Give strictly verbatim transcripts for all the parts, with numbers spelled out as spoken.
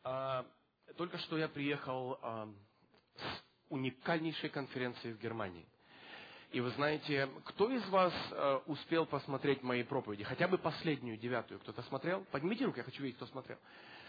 А, Только что я приехал а, с уникальнейшей конференции в Германии. И вы знаете, кто из вас а, успел посмотреть мои проповеди? Хотя бы последнюю, девятую. Кто-то смотрел? Поднимите руку, я хочу видеть, кто смотрел.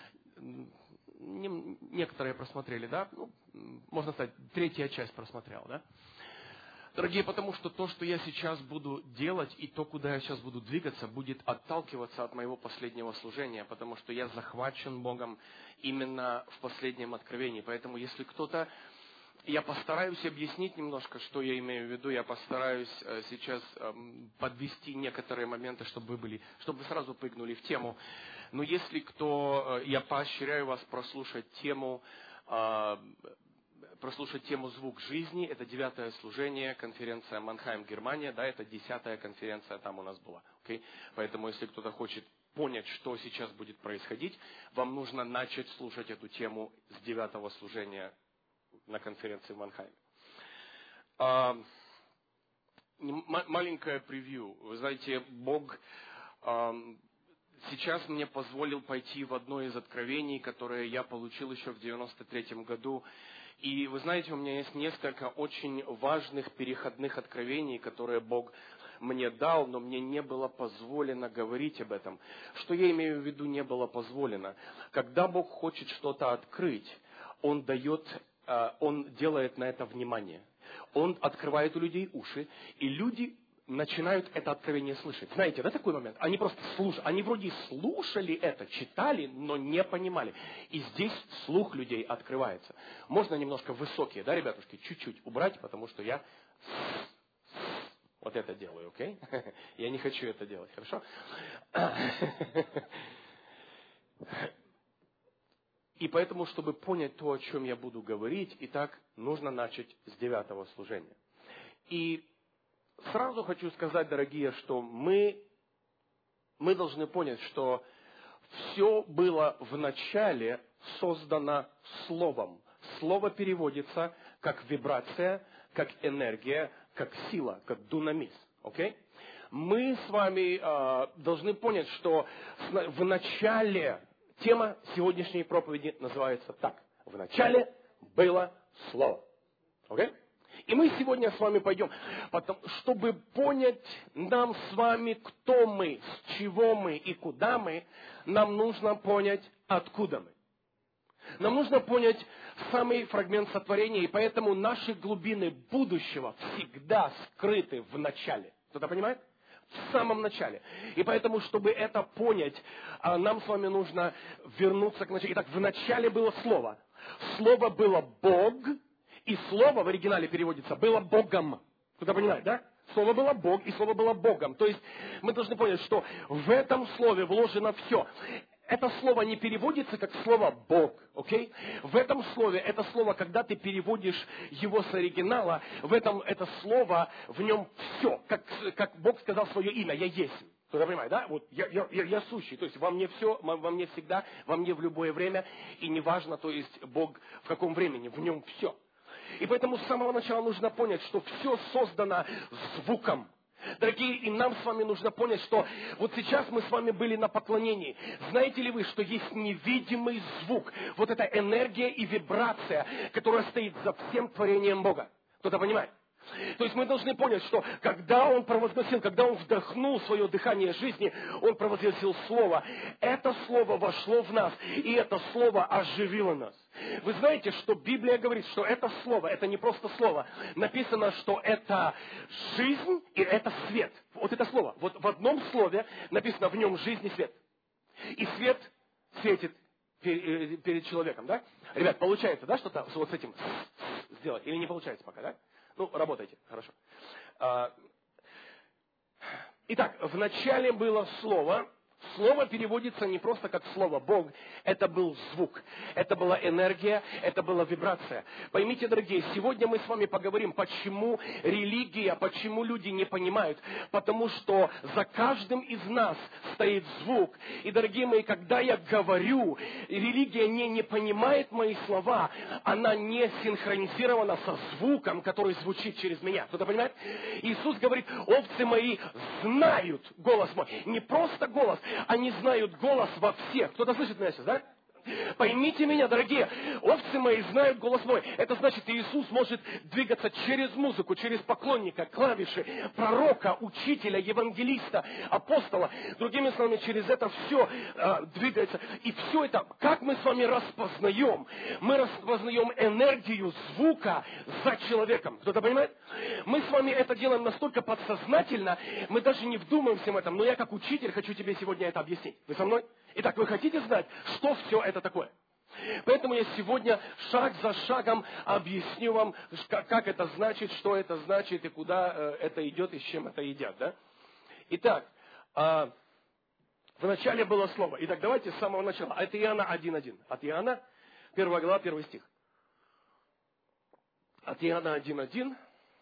Не- Некоторые просмотрели, да? Ну, можно сказать, третья часть просмотрела, да? Дорогие, потому что то, что я сейчас буду делать, и то, куда я сейчас буду двигаться, будет отталкиваться от моего последнего служения, потому что я захвачен Богом именно в последнем откровении. Поэтому, если кто-то... Я постараюсь объяснить немножко, что я имею в виду. Я постараюсь э, сейчас э, подвести некоторые моменты, чтобы вы были, чтобы вы сразу прыгнули в тему. Но если кто... Э, я поощряю вас прослушать тему... Э, прослушать тему «Звук жизни». Это девятое служение, конференция Манхайм, Германия. Да, это десятая конференция там у нас была. Okay? Поэтому, если кто-то хочет понять, что сейчас будет происходить, вам нужно начать слушать эту тему с девятого служения на конференции в Манхайме. А, маленькое превью. Вы знаете, Бог... А, Сейчас мне позволил пойти в одно из откровений, которое я получил еще в девяносто третьем году. И вы знаете, у меня есть несколько очень важных переходных откровений, которые Бог мне дал, но мне не было позволено говорить об этом. Что я имею в виду, не было позволено? Когда Бог хочет что-то открыть, Он дает, Он делает на это внимание. Он открывает у людей уши, и люди начинают это откровение слышать. Знаете, да, такой момент? Они просто слушали, они вроде слушали это, читали, но не понимали. И здесь слух людей открывается. Можно немножко высокие, да, ребятушки, чуть-чуть убрать, потому что я вот это делаю, окей? Я не хочу это делать, хорошо? И поэтому, чтобы понять то, о чем я буду говорить, итак, нужно начать с девятого служения. И сразу хочу сказать, дорогие, что мы, мы должны понять, что все было вначале создано Словом. Слово переводится как вибрация, как энергия, как сила, как дунамис. Okay? Мы с вами э, должны понять, что вначале, тема сегодняшней проповеди называется так. Вначале было Слово. Okay? И мы сегодня с вами пойдем, потому, чтобы понять нам с вами, кто мы, с чего мы и куда мы, нам нужно понять, откуда мы. Нам нужно понять самый фрагмент сотворения, и поэтому наши глубины будущего всегда скрыты в начале. Кто-то понимает? В самом начале. И поэтому, чтобы это понять, нам с вами нужно вернуться к началу. Итак, в начале было Слово. Слово было Бог. И слово в оригинале переводится было Богом. Кто-то понимает, да? Слово было Бог, и слово было Богом. То есть мы должны понять, что в этом слове вложено все. Это слово не переводится как слово Бог, окей? В этом слове, это слово, когда ты переводишь его с оригинала, в этом это слово, в нем все. Как, как Бог сказал свое имя, я есть. Кто-то понимает, да? Вот я, я, я, я сущий, то есть во мне все, во мне всегда, во мне в любое время, и неважно, то есть Бог в каком времени, в нем все. И поэтому с самого начала нужно понять, что все создано звуком. Дорогие, и нам с вами нужно понять, что вот сейчас мы с вами были на поклонении. Знаете ли вы, что есть невидимый звук, вот эта энергия и вибрация, которая стоит за всем творением Бога. Кто-то понимает? То есть мы должны понять, что когда Он провозгласил, когда Он вдохнул свое дыхание жизни, Он провозгласил Слово. Это Слово вошло в нас, и это Слово оживило нас. Вы знаете, что Библия говорит, что это Слово, это не просто Слово. Написано, что это жизнь и это свет. Вот это Слово. Вот в одном слове написано в нем жизнь и свет. И свет светит перед человеком, да? Ребят, получается, да, что-то вот с этим сделать? Или не получается пока, да? Ну, работайте, хорошо. Итак, вначале было Слово. Слово переводится не просто как слово Бог, это был звук, это была энергия, это была вибрация. Поймите, дорогие, сегодня мы с вами поговорим, почему религия, почему люди не понимают. Потому что за каждым из нас стоит звук. И, дорогие мои, когда я говорю, религия не, не понимает мои слова, она не синхронизирована со звуком, который звучит через меня. Кто-то понимает? Иисус говорит, овцы мои знают голос мой. Не просто голос, они знают голос во всех. Кто-то слышит меня сейчас, да? Поймите меня, дорогие, овцы мои знают голос мой. Это значит, Иисус может двигаться через музыку, через поклонника, клавиши, пророка, учителя, евангелиста, апостола. Другими словами, через это все э, двигается. И все это, как мы с вами распознаем? Мы распознаем энергию звука за человеком. Кто-то понимает? Мы с вами это делаем настолько подсознательно, мы даже не вдумаемся в этом. Но я как учитель хочу тебе сегодня это объяснить. Вы со мной? Итак, вы хотите знать, что все это такое? Поэтому я сегодня шаг за шагом объясню вам, как это значит, что это значит, и куда это идет, и с чем это едят. Да? Итак, вначале было слово. Итак, давайте с самого начала. От Иоанна один один. От Иоанна, первая глава, первый стих. От Иоанна один один.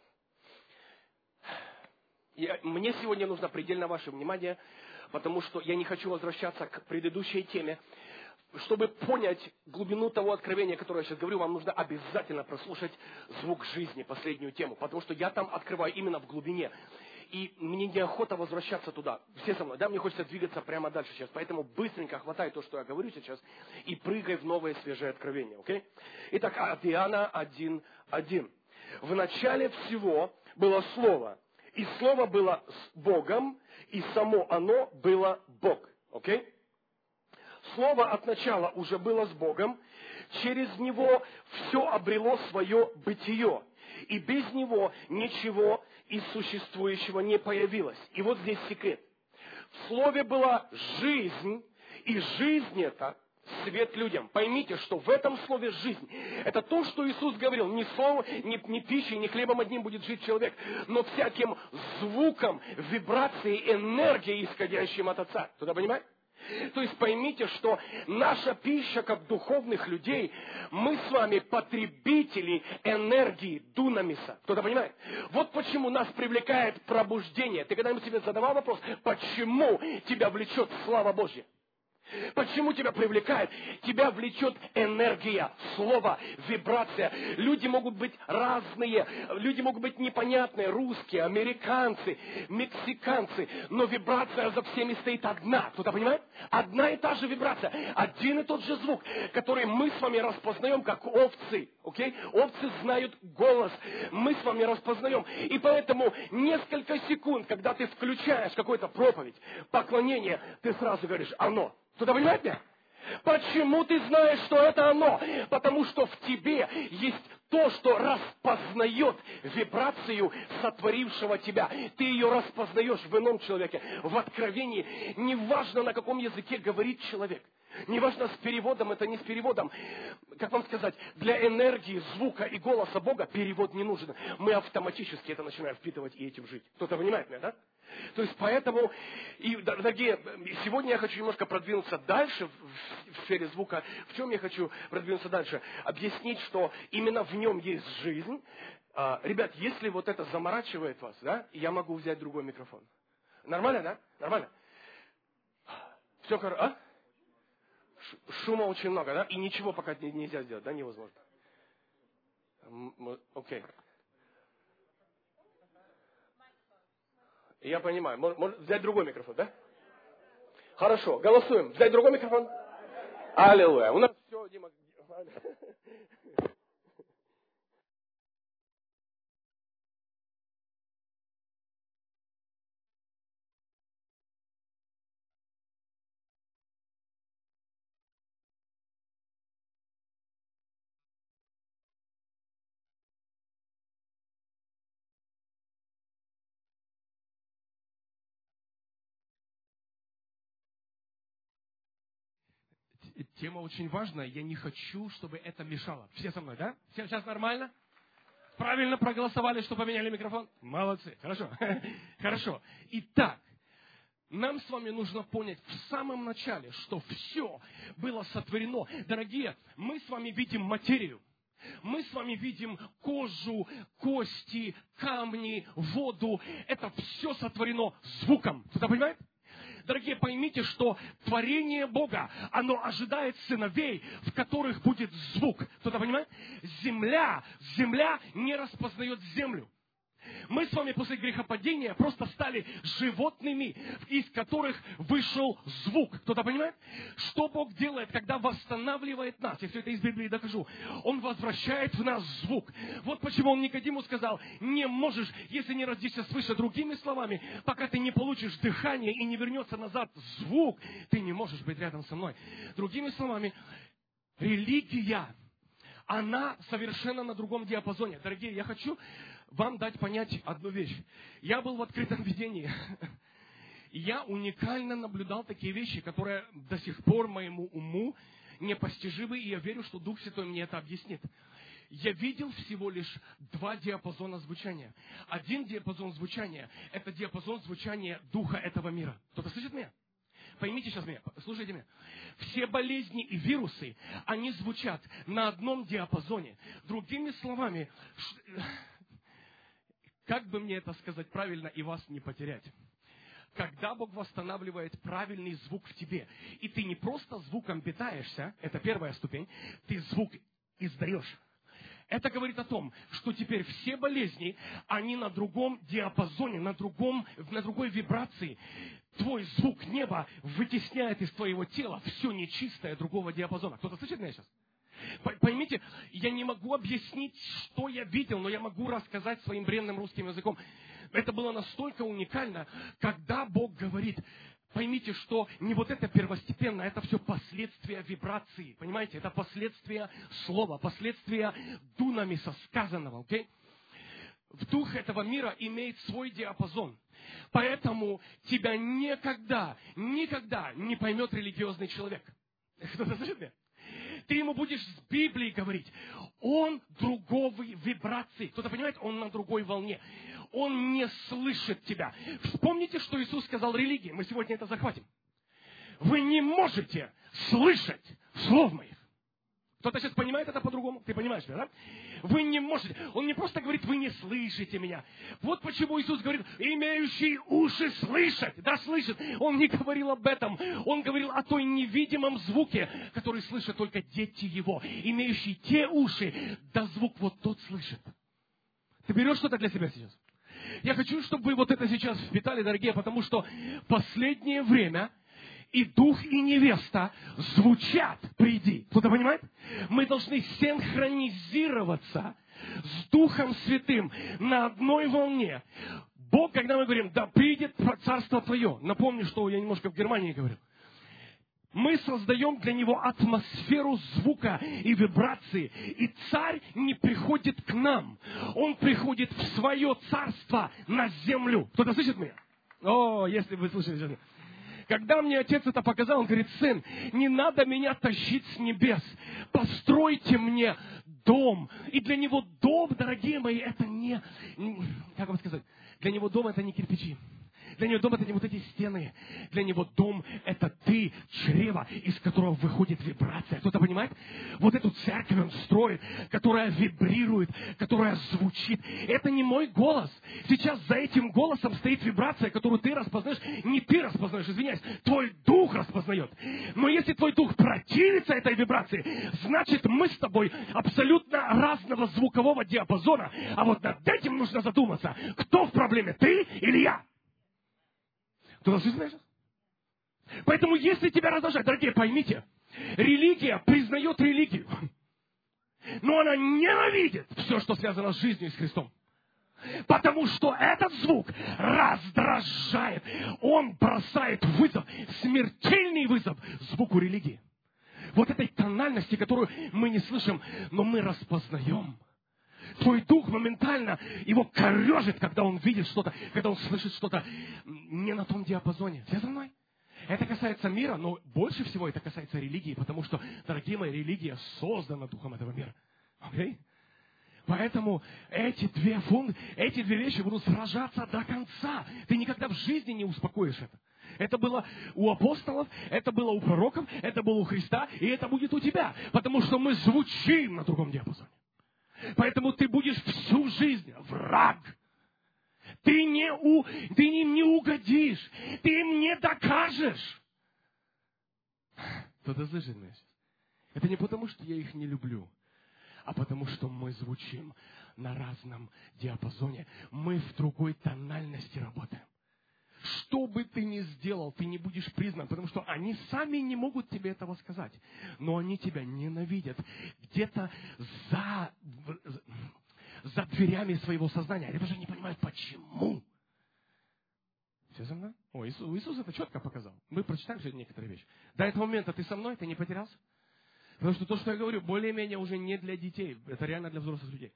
Мне сегодня нужно предельно ваше внимание, потому что я не хочу возвращаться к предыдущей теме. Чтобы понять глубину того откровения, которое я сейчас говорю, вам нужно обязательно прослушать «Звук жизни», последнюю тему, потому что я там открываю именно в глубине. И мне неохота возвращаться туда. Все со мной, да, мне хочется двигаться прямо дальше сейчас. Поэтому быстренько хватай то, что я говорю сейчас, и прыгай в новые свежие откровения, окей? Итак, от Иоанна один один. В начале всего было Слово, и Слово было с Богом, и само оно было Бог. Окей? Слово от начала уже было с Богом, через Него все обрело свое бытие, и без Него ничего из существующего не появилось. И вот здесь секрет. В Слове была жизнь, и жизнь эта свет людям. Поймите, что в этом слове жизнь. Это то, что Иисус говорил. Не слово, не, не пищей, не хлебом одним будет жить человек, но всяким звуком, вибрацией, энергией, исходящим от Отца. Кто-то понимает? То есть поймите, что наша пища, как духовных людей, мы с вами потребители энергии дунамиса. Кто-то понимает? Вот почему нас привлекает пробуждение. Ты когда-нибудь себе задавал вопрос, почему тебя влечет слава Божья? Почему тебя привлекает? Тебя влечет энергия, слово, вибрация. Люди могут быть разные, люди могут быть непонятные, русские, американцы, мексиканцы, но вибрация за всеми стоит одна. Кто-то понимает? Одна и та же вибрация, один и тот же звук, который мы с вами распознаем как овцы. Окей? Овцы знают голос, мы с вами распознаем. И поэтому несколько секунд, когда ты включаешь какую-то проповедь, поклонение, ты сразу говоришь «оно». Кто-то понимает меня? Почему ты знаешь, что это оно? Потому что в тебе есть то, что распознает вибрацию сотворившего тебя. Ты ее распознаешь в ином человеке, в откровении. Неважно, на каком языке говорит человек. Неважно, с переводом это не с переводом. Как вам сказать, для энергии, звука и голоса Бога перевод не нужен. Мы автоматически это начинаем впитывать и этим жить. Кто-то понимает меня, да? То есть поэтому, и, дорогие, сегодня я хочу немножко продвинуться дальше в, в сфере звука. В чем я хочу продвинуться дальше? Объяснить, что именно в нем есть жизнь. А, ребят, если вот это заморачивает вас, да, я могу взять другой микрофон. Нормально, да? Нормально? Все хорошо, а? Шума очень много, да? И ничего пока нельзя сделать, да? Невозможно. Окей. Okay. Я понимаю. Может взять другой микрофон, да? Хорошо, голосуем. Взять другой микрофон? Аллилуйя. У нас все, Дима. Тема очень важная. Я не хочу, чтобы это мешало. Все со мной, да? Все сейчас нормально? Правильно проголосовали, что поменяли микрофон? Молодцы. Хорошо. Хорошо. Итак, нам с вами нужно понять в самом начале, что все было сотворено. Дорогие, мы с вами видим материю. Мы с вами видим кожу, кости, камни, воду. Это все сотворено звуком. Кто-то понимает? Дорогие, поймите, что творение Бога, оно ожидает сыновей, в которых будет звук. Кто-то понимает? Земля, земля не распознает землю. Мы с вами после грехопадения просто стали животными, из которых вышел звук. Кто-то понимает? Что Бог делает, когда восстанавливает нас? Я все это из Библии докажу. Он возвращает в нас звук. Вот почему Он Никодиму сказал: не можешь, если не родишься свыше. Другими словами, пока ты не получишь дыхание и не вернется назад звук, ты не можешь быть рядом со мной. Другими словами, религия, она совершенно на другом диапазоне. Дорогие, я хочу вам дать понять одну вещь. Я был в открытом видении. И я уникально наблюдал такие вещи, которые до сих пор моему уму непостижимы, и я верю, что Дух Святой мне это объяснит. Я видел всего лишь два диапазона звучания. Один диапазон звучания – это диапазон звучания духа этого мира. Кто-то слышит меня? Поймите сейчас меня, слушайте меня. Все болезни и вирусы, они звучат на одном диапазоне. Другими словами, как бы мне это сказать правильно и вас не потерять? Когда Бог восстанавливает правильный звук в тебе, и ты не просто звуком питаешься, это первая ступень, ты звук издаешь. Это говорит о том, что теперь все болезни, они на другом диапазоне, на, другом, на другой вибрации. Твой звук неба вытесняет из твоего тела все нечистое другого диапазона. Кто-то слышит меня сейчас? Поймите, я не могу объяснить, что я видел, но я могу рассказать своим бренным русским языком. Это было настолько уникально, когда Бог говорит: поймите, что не вот это первостепенно, это все последствия вибрации. Понимаете, это последствия слова, последствия дунамиса сказанного. Okay? Дух этого мира имеет свой диапазон. Поэтому тебя никогда, никогда не поймет религиозный человек. Кто-то слышит меня? Ты ему будешь с Библией говорить. Он другой вибрации. Кто-то понимает? Он на другой волне. Он не слышит тебя. Вспомните, что Иисус сказал религии. Мы сегодня это захватим. Вы не можете слышать слов моих. Кто-то сейчас понимает это по-другому? Ты понимаешь, да? Вы не можете. Он не просто говорит: вы не слышите меня. Вот почему Иисус говорит: имеющий уши слышать. Да, слышит. Он не говорил об этом. Он говорил о той невидимом звуке, который слышат только дети Его. Имеющие те уши, да звук вот тот слышит. Ты берешь что-то для себя сейчас? Я хочу, чтобы вы вот это сейчас впитали, дорогие, потому что в последнее время и дух, и невеста звучат: приди. Кто-то понимает? Мы должны синхронизироваться с Духом Святым на одной волне. Бог, когда мы говорим: да придет царство Твое. Напомню, что я немножко в Германии говорил. Мы создаем для него атмосферу звука и вибрации. И царь не приходит к нам. Он приходит в свое царство на землю. Кто-то слышит меня? О, если вы слышите. Когда мне отец это показал, он говорит: сын, не надо меня тащить с небес. Постройте мне дом. И для него дом, дорогие мои, это не... Как вам сказать? Для него дом это не кирпичи. Для него дом это не вот эти стены. Для него дом это ты, чрево, из которого выходит вибрация. Кто-то понимает? Вот эту церковь он строит, которая вибрирует, которая звучит. Это не мой голос. Сейчас за этим голосом стоит вибрация, которую ты распознаешь. Не ты распознаешь, извиняюсь. Твой дух распознает. Но если твой дух противится этой вибрации, значит мы с тобой абсолютно разного звукового диапазона. А вот над этим нужно задуматься. Кто в проблеме, ты или я? Кто-то слышит меня? Поэтому, если тебя раздражает, дорогие, поймите, религия признает религию, но она ненавидит все, что связано с жизнью и с Христом. Потому что этот звук раздражает. Он бросает вызов, смертельный вызов звуку религии. Вот этой тональности, которую мы не слышим, но мы распознаем. Твой дух моментально его корежит, когда он видит что-то, когда он слышит что-то не на том диапазоне. Все за мной? Это касается мира, но больше всего это касается религии, потому что, дорогие мои, религия создана духом этого мира. Окей? Поэтому эти две функции, эти две вещи будут сражаться до конца. Ты никогда в жизни не успокоишь это. Это было у апостолов, это было у пророков, это было у Христа, и это будет у тебя. Потому что мы звучим на другом диапазоне. Поэтому ты будешь всю жизнь враг. Ты, не у, ты им не угодишь. Ты им не докажешь. Кто-то слышит меня сейчас? Это не потому, что я их не люблю, а потому что мы звучим на разном диапазоне. Мы в другой тональности работаем. Что бы ты ни сделал, ты не будешь признан, потому что они сами не могут тебе этого сказать. Но они тебя ненавидят где-то за, за дверями своего сознания. Они даже не понимают, почему. Все со мной? О, Иисус, Иисус это четко показал. Мы прочитаем сегодня некоторые вещи. До этого момента ты со мной, ты не потерялся? Потому что то, что я говорю, более-менее уже не для детей. Это реально для взрослых людей.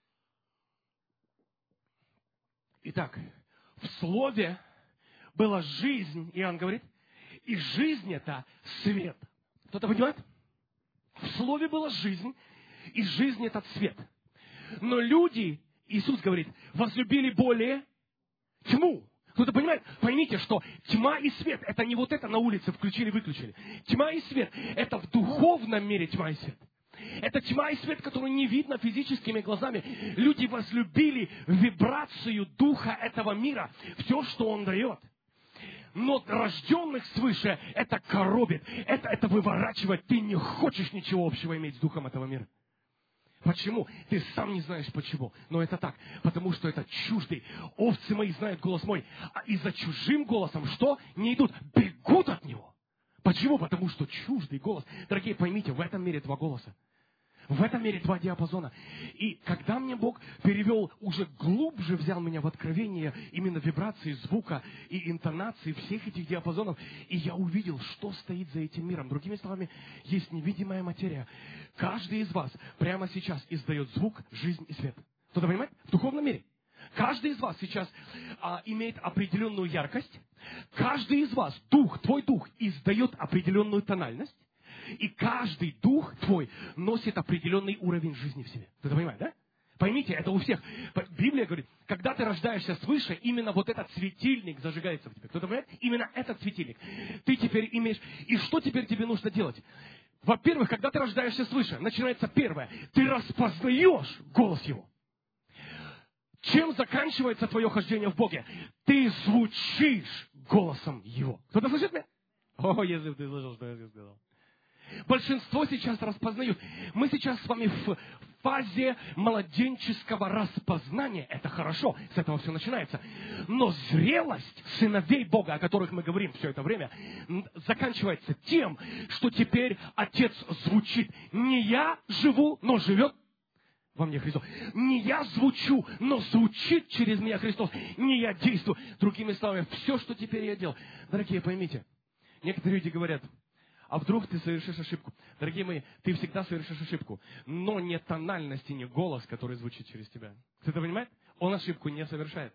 Итак, в Слове была жизнь, Иоанн говорит, и жизнь это свет. Кто-то понимает? В Слове была жизнь, и жизнь это свет. Но люди, Иисус говорит, возлюбили более тьму. Кто-то понимает? Поймите, что тьма и свет, это не вот это на улице включили-выключили. Тьма и свет, это в духовном мире тьма и свет. Это тьма и свет, которую не видно физическими глазами. Люди возлюбили вибрацию духа этого мира, все, что он дает. Но рожденных свыше это коробит, это, это выворачивает. Ты не хочешь ничего общего иметь с духом этого мира. Почему? Ты сам не знаешь почему. Но это так. Потому что это чуждый. Овцы мои знают голос мой. А и за чужим голосом что? Не идут. Бегут от него. Почему? Потому что чуждый голос. Дорогие, поймите, в этом мире два голоса. В этом мире два диапазона. И когда мне Бог перевел, уже глубже взял меня в откровение именно вибрации звука и интонации всех этих диапазонов, и я увидел, что стоит за этим миром. Другими словами, есть невидимая материя. Каждый из вас прямо сейчас издает звук, жизнь и свет. Кто-то понимает? В духовном мире. Каждый из вас сейчас а, имеет определенную яркость. Каждый из вас, дух, твой дух, издает определенную тональность. И каждый дух твой носит определенный уровень жизни в себе. Ты это понимаешь, да? Поймите, это у всех. Библия говорит, когда ты рождаешься свыше, именно вот этот светильник зажигается в тебе. Кто-то понимает? Именно этот светильник. Ты теперь имеешь... И что теперь тебе нужно делать? Во-первых, когда ты рождаешься свыше, начинается первое. Ты распознаешь голос Его. Чем заканчивается твое хождение в Боге? Ты звучишь голосом Его. Кто-то слышит меня? О, если бы ты слышал, что я тебе сказал. Большинство сейчас распознают. Мы сейчас с вами в фазе младенческого распознания. Это хорошо, с этого все начинается. Но зрелость сыновей Бога, о которых мы говорим все это время, заканчивается тем, что теперь Отец звучит. Не я живу, но живет во мне Христос. Не я звучу, но звучит через меня Христос. Не я действую. Другими словами, все, что теперь я делаю. Дорогие, поймите, некоторые люди говорят, а вдруг ты совершишь ошибку? Дорогие мои, ты всегда совершишь ошибку. Но не тональность и не голос, который звучит через тебя. Кто-то понимает? Он ошибку не совершает.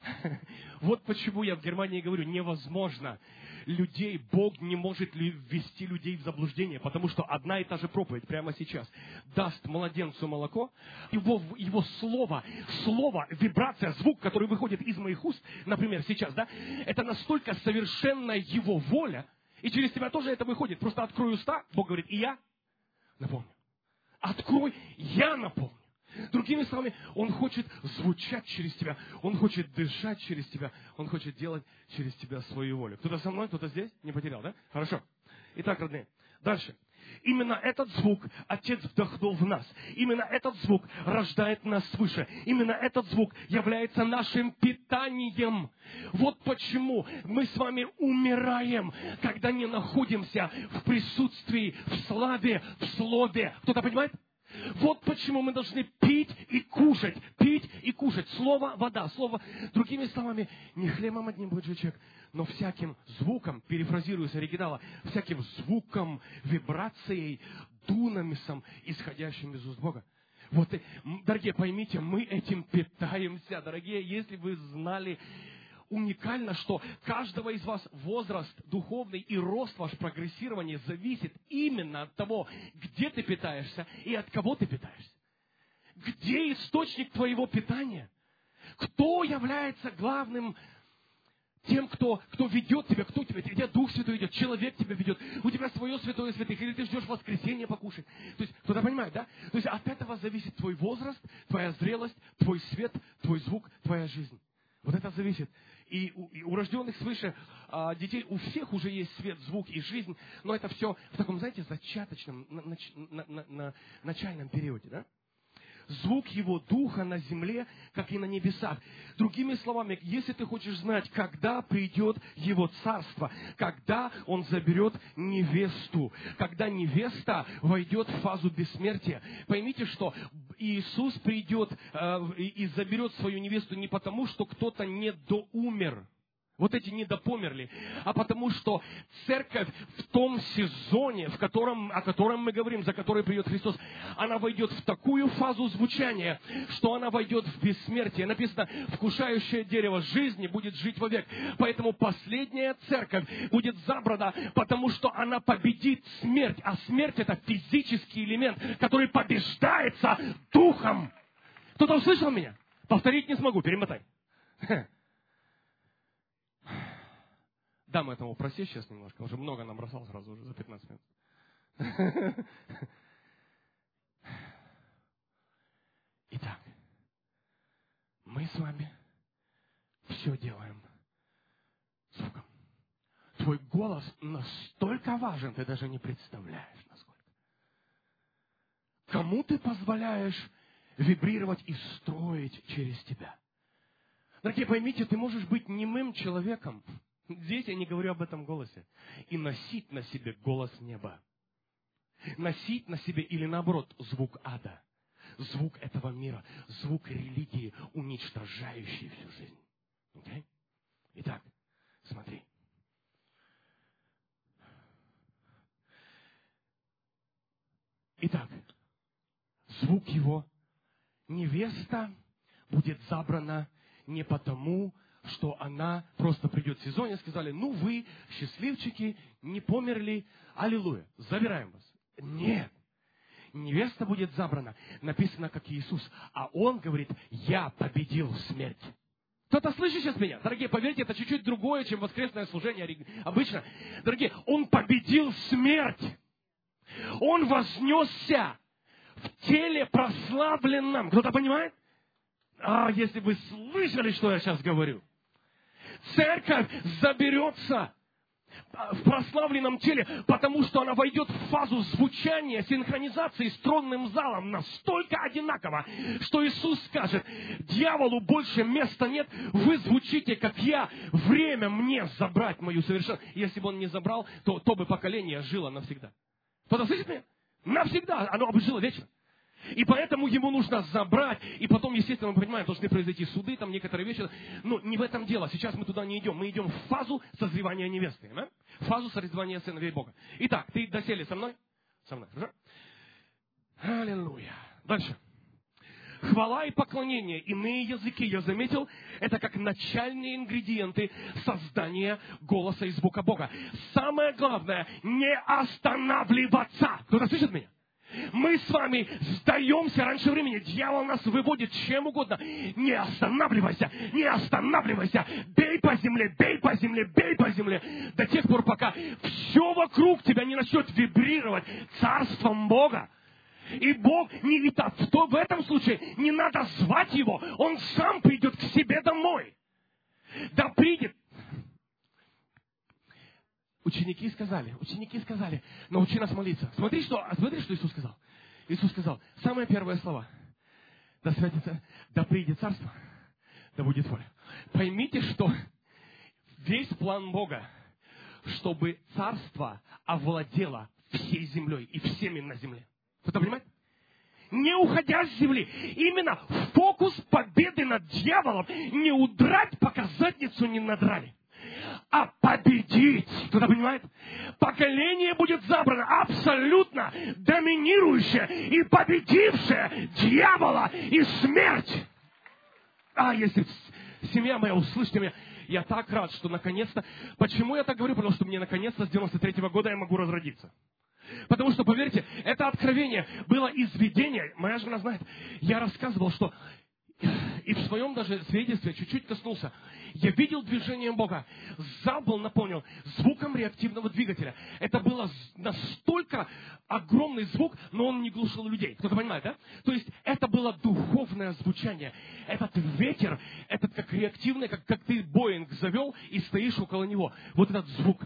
Вот почему я в Германии говорю, невозможно. Людей, Бог не может ввести людей в заблуждение, потому что одна и та же проповедь прямо сейчас даст младенцу молоко, его, его слово, слово, вибрация, звук, который выходит из моих уст, например, сейчас, да, это настолько совершенная его воля, и через тебя тоже это выходит. Просто открой уста, Бог говорит, и я наполню. Открой, я наполню. Другими словами, Он хочет звучать через тебя. Он хочет дышать через тебя. Он хочет делать через тебя свою волю. Кто-то со мной, кто-то здесь? Не потерял, да? Хорошо. Итак, родные, дальше. Именно этот звук Отец вдохнул в нас. Именно этот звук рождает нас свыше. Именно этот звук является нашим питанием. Вот почему мы с вами умираем, когда не находимся в присутствии, в славе, в слове. Кто-то понимает? Вот почему мы должны пить и кушать, пить и кушать. Слово, вода, слово, другими словами, не хлебом одним будет жить человек, но всяким звуком, перефразирую с оригинала, всяким звуком, вибрацией, дунамисом, исходящим из уст Бога. Вот, дорогие, поймите, мы этим питаемся, дорогие, если вы знали, уникально, что каждого из вас возраст духовный и рост ваш прогрессирования зависит именно от того, где ты питаешься и от кого ты питаешься. Где источник твоего питания? Кто является главным тем, кто, кто ведет тебя, кто тебя, тебя Дух Святой ведет, человек тебя ведет, у тебя свое святое святых, или ты ждешь воскресенья покушать. То есть, кто-то понимает, да? То есть, от этого зависит твой возраст, твоя зрелость, твой свет, твой звук, твоя жизнь. Вот это зависит. И у, и у рожденных свыше а, детей, у всех уже есть свет, звук и жизнь, но это все в таком, знаете, зачаточном, на, на, на, на, начальном периоде, да? звук Его Духа на земле, как и на небесах. Другими словами, если ты хочешь знать, когда придет Его Царство, когда Он заберет невесту, когда невеста войдет в фазу бессмертия, поймите, что Иисус придет э, и заберет свою невесту не потому, что кто-то недоумер, вот эти недопомерли, а потому что церковь в том сезоне, в котором, о котором мы говорим, за который придет Христос, она войдет в такую фазу звучания, что она войдет в бессмертие. Написано, вкушающее дерево жизни будет жить вовек. Поэтому последняя церковь будет забрана, потому что она победит смерть. А смерть — это физический элемент, который побеждается духом. Кто-то услышал меня? Повторить не смогу, перемотай. Дам этому просесть сейчас немножко, уже много набросал сразу уже за пятнадцать минут. Итак, мы с вами все делаем звуком. Твой голос настолько важен, ты даже не представляешь, насколько. Кому ты позволяешь вибрировать и строить через тебя? Дорогие, поймите, ты можешь быть немым человеком. Здесь я не говорю об этом голосе. И носить на себе голос неба. Носить на себе или наоборот звук ада. Звук этого мира. Звук религии, уничтожающий всю жизнь. Okay? Итак, смотри. Итак, звук его. Невеста будет забрана не потому, что она просто придет в сезон, и сказали, ну вы, счастливчики, не померли, аллилуйя, забираем вас. Нет. Невеста будет забрана, написано, как Иисус, а Он говорит, я победил смерть. Кто-то слышит сейчас меня? Дорогие, поверьте, это чуть-чуть другое, чем воскресное служение обычно. Дорогие, Он победил смерть. Он вознесся в теле прославленном. Кто-то понимает? А, если вы слышали, что я сейчас говорю. Церковь заберется в прославленном теле, потому что она войдет в фазу звучания, синхронизации с тронным залом настолько одинаково, что Иисус скажет, дьяволу больше места нет, вы звучите, как я, время мне забрать мою совершенство. Если бы он не забрал, то, то бы поколение жило навсегда. Кто-то слышит меня? Навсегда, оно бы жило вечно. И поэтому ему нужно забрать, и потом, естественно, мы понимаем, должны произойти суды, там некоторые вещи. Но не в этом дело. Сейчас мы туда не идем. Мы идем в фазу созревания невесты. Да? В фазу созревания сыновей Бога. Итак, ты доселе со мной? Со мной, хорошо? Аллилуйя. Дальше. Хвала и поклонение, иные языки, я заметил, это как начальные ингредиенты создания голоса и звука Бога. Самое главное, не останавливаться. Кто-то слышит меня? Мы с вами сдаемся раньше времени. Дьявол нас выводит чем угодно. Не останавливайся, не останавливайся. Бей по земле, бей по земле, бей по земле. До тех пор, пока все вокруг тебя не начнет вибрировать царством Бога. И Бог, не, и так, в, то, в этом случае не надо звать Его. Он сам придет к себе домой. Да придет. Ученики сказали, ученики сказали, научи нас молиться. Смотри, что, смотри, что Иисус сказал. Иисус сказал, самые первые слова. Да святится, да придет царство, да будет воля. Поймите, что весь план Бога, чтобы царство овладело всей землей и всеми на земле. Кто-то понимает? Не уходя с земли. Именно фокус победы над дьяволом не удрать, пока задницу не надрали. А победить. Кто-то понимает? Поколение будет забрано абсолютно доминирующее и победившее дьявола и смерть. А если семья моя, услышьте меня, я так рад, что наконец-то... Почему я так говорю? Потому что мне наконец-то с девяносто третьего года я могу разродиться. Потому что, поверьте, это откровение было из видения. Моя жена знает. Я рассказывал, что... И в своем даже свидетельстве чуть-чуть коснулся. Я видел движение Бога. Зал был наполнен звуком реактивного двигателя. Это было настолько огромный звук, но он не глушил людей. Кто-то понимает, да? То есть это было духовное звучание. Этот ветер, этот как реактивный, как, как ты Боинг завел и стоишь около него. Вот этот звук.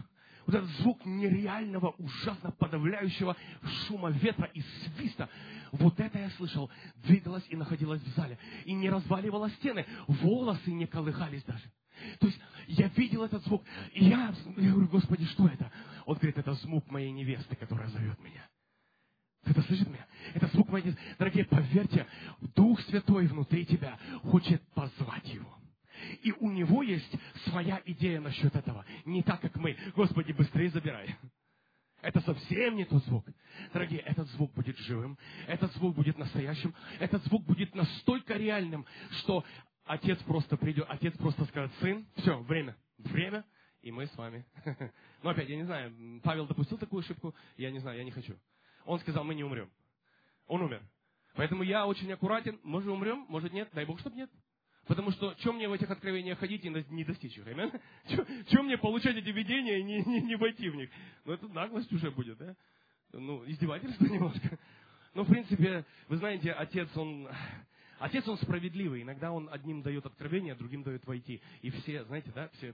Вот этот звук нереального, ужасно подавляющего шума ветра и свиста. Вот это я слышал. Двигалась и находилась в зале. И не разваливала стены. Волосы не колыхались даже. То есть я видел этот звук. И я, я говорю, Господи, что это? Он говорит, это звук моей невесты, которая зовет меня. Кто-то слышит меня? Это звук моей невесты. Дорогие, поверьте, Дух Святой внутри тебя хочет позвать его. И у него есть своя идея насчет этого. Не так, как мы. Господи, быстрее забирай. Это совсем не тот звук. Дорогие, этот звук будет живым. Этот звук будет настоящим. Этот звук будет настолько реальным, что отец просто придет, отец просто скажет, сын, все, время, время, и мы с вами. Но опять, я не знаю, Павел допустил такую ошибку, я не знаю, я не хочу. Он сказал, мы не умрем. Он умер. Поэтому я очень аккуратен. Может, умрем, может, нет. Дай Бог, чтобы нет. Потому что, что мне в этих откровениях ходить и не достичь их? Что мне получать эти видения и не, не, не войти в них? Ну, это наглость уже будет, да? Ну, издевательство немножко. Но, в принципе, вы знаете, отец, он... Отец, он справедливый. Иногда он одним дает откровение, а другим дает войти. И все, знаете, да, все...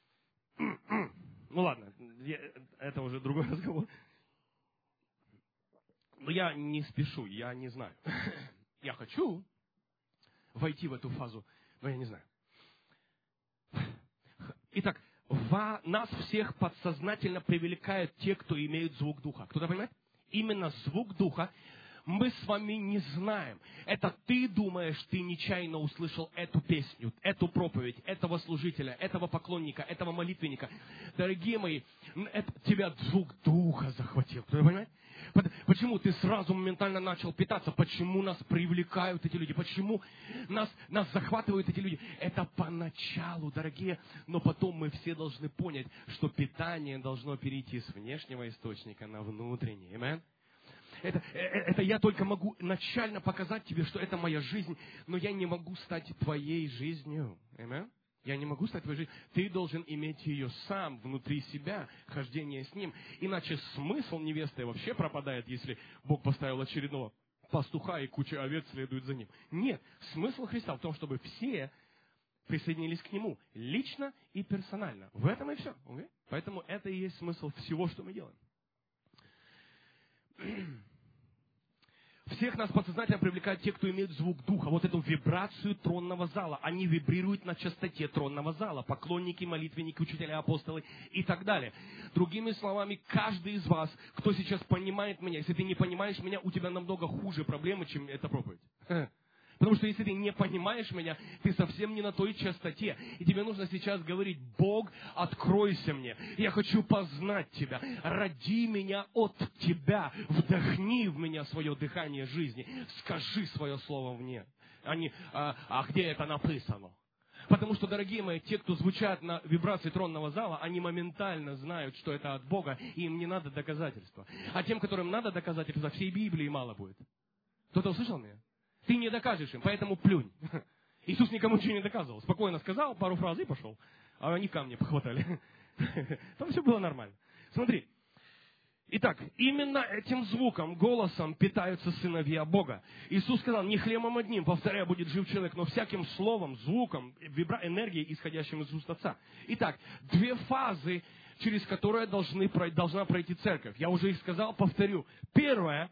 Ну, ладно, это уже другой разговор. Но я не спешу, я не знаю. Я хочу войти в эту фазу, но я не знаю. Итак, в нас всех подсознательно привлекают те, кто имеют звук Духа. Кто-то понимает? Именно звук Духа мы с вами не знаем. Это ты думаешь, ты нечаянно услышал эту песню, эту проповедь, этого служителя, этого поклонника, этого молитвенника. Дорогие мои, это, тебя звук Духа захватил. Кто-то понимает? Почему ты сразу моментально начал питаться? Почему нас привлекают эти люди? Почему нас, нас захватывают эти люди? Это поначалу, дорогие, но потом мы все должны понять, что питание должно перейти с внешнего источника на внутренний. Аминь? Это, это я только могу начально показать тебе, что это моя жизнь, но я не могу стать твоей жизнью. Аминь? Я не могу стать твоей жизнью. Ты должен иметь ее сам, внутри себя, хождение с ним. Иначе смысл невесты вообще пропадает, если Бог поставил очередного пастуха, и куча овец следует за ним. Нет, смысл Христа в том, чтобы все присоединились к Нему лично и персонально. В этом и все. Okay? Поэтому это и есть смысл всего, что мы делаем. Всех нас подсознательно привлекают те, кто имеет звук Духа, вот эту вибрацию тронного зала. Они вибрируют на частоте тронного зала. Поклонники, молитвенники, учителя, апостолы и так далее. Другими словами, каждый из вас, кто сейчас понимает меня, если ты не понимаешь меня, у тебя намного хуже проблемы, чем эта проповедь. Потому что если ты не понимаешь меня, ты совсем не на той частоте. И тебе нужно сейчас говорить: Бог, откройся мне. Я хочу познать Тебя. Роди меня от Тебя. Вдохни в меня свое дыхание жизни. Скажи свое слово мне. А, не, а, а где это написано? Потому что, дорогие мои, те, кто звучат на вибрации тронного зала, они моментально знают, что это от Бога, и им не надо доказательства. А тем, которым надо доказательства, всей Библии мало будет. Кто-то услышал меня? Ты не докажешь им, поэтому плюнь. Иисус никому ничего не доказывал. Спокойно сказал пару фраз и пошел. А они камни похватали. Там все было нормально. Смотри. Итак, именно этим звуком, голосом питаются сыновья Бога. Иисус сказал: не хлебом одним, повторяю, будет жив человек, но всяким словом, звуком, вибра... энергией, исходящим из уст Отца. Итак, две фазы, через которые должны, должна пройти церковь. Я уже их сказал, повторю. Первое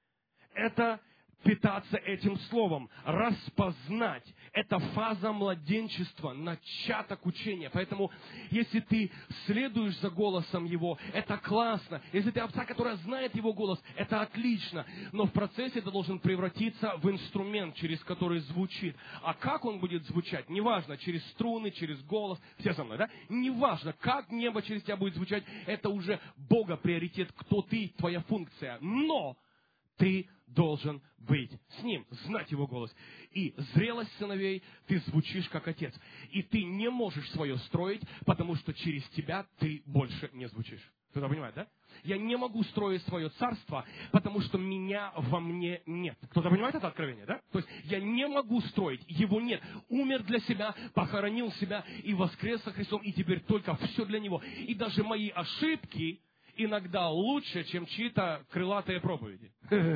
– это питаться этим словом, распознать. Это фаза младенчества, начаток учения. Поэтому, если ты следуешь за голосом Его, это классно. Если ты овца, которая знает Его голос, это отлично. Но в процессе это должен превратиться в инструмент, через который звучит. А как он будет звучать? Неважно, через струны, через голос. Все со мной, да? Неважно, как небо через тебя будет звучать, это уже Бога приоритет, кто ты, твоя функция. Но ты должен быть с Ним, знать Его голос. И зрелость сыновей, ты звучишь как Отец. И ты не можешь свое строить, потому что через тебя ты больше не звучишь. Кто-то понимает, да? Я не могу строить свое царство, потому что меня во мне нет. Кто-то понимает это откровение, да? То есть я не могу строить, его нет. Умер для себя, похоронил себя и воскрес со Христом, и теперь только все для Него. И даже мои ошибки иногда лучше, чем чьи-то крылатые проповеди.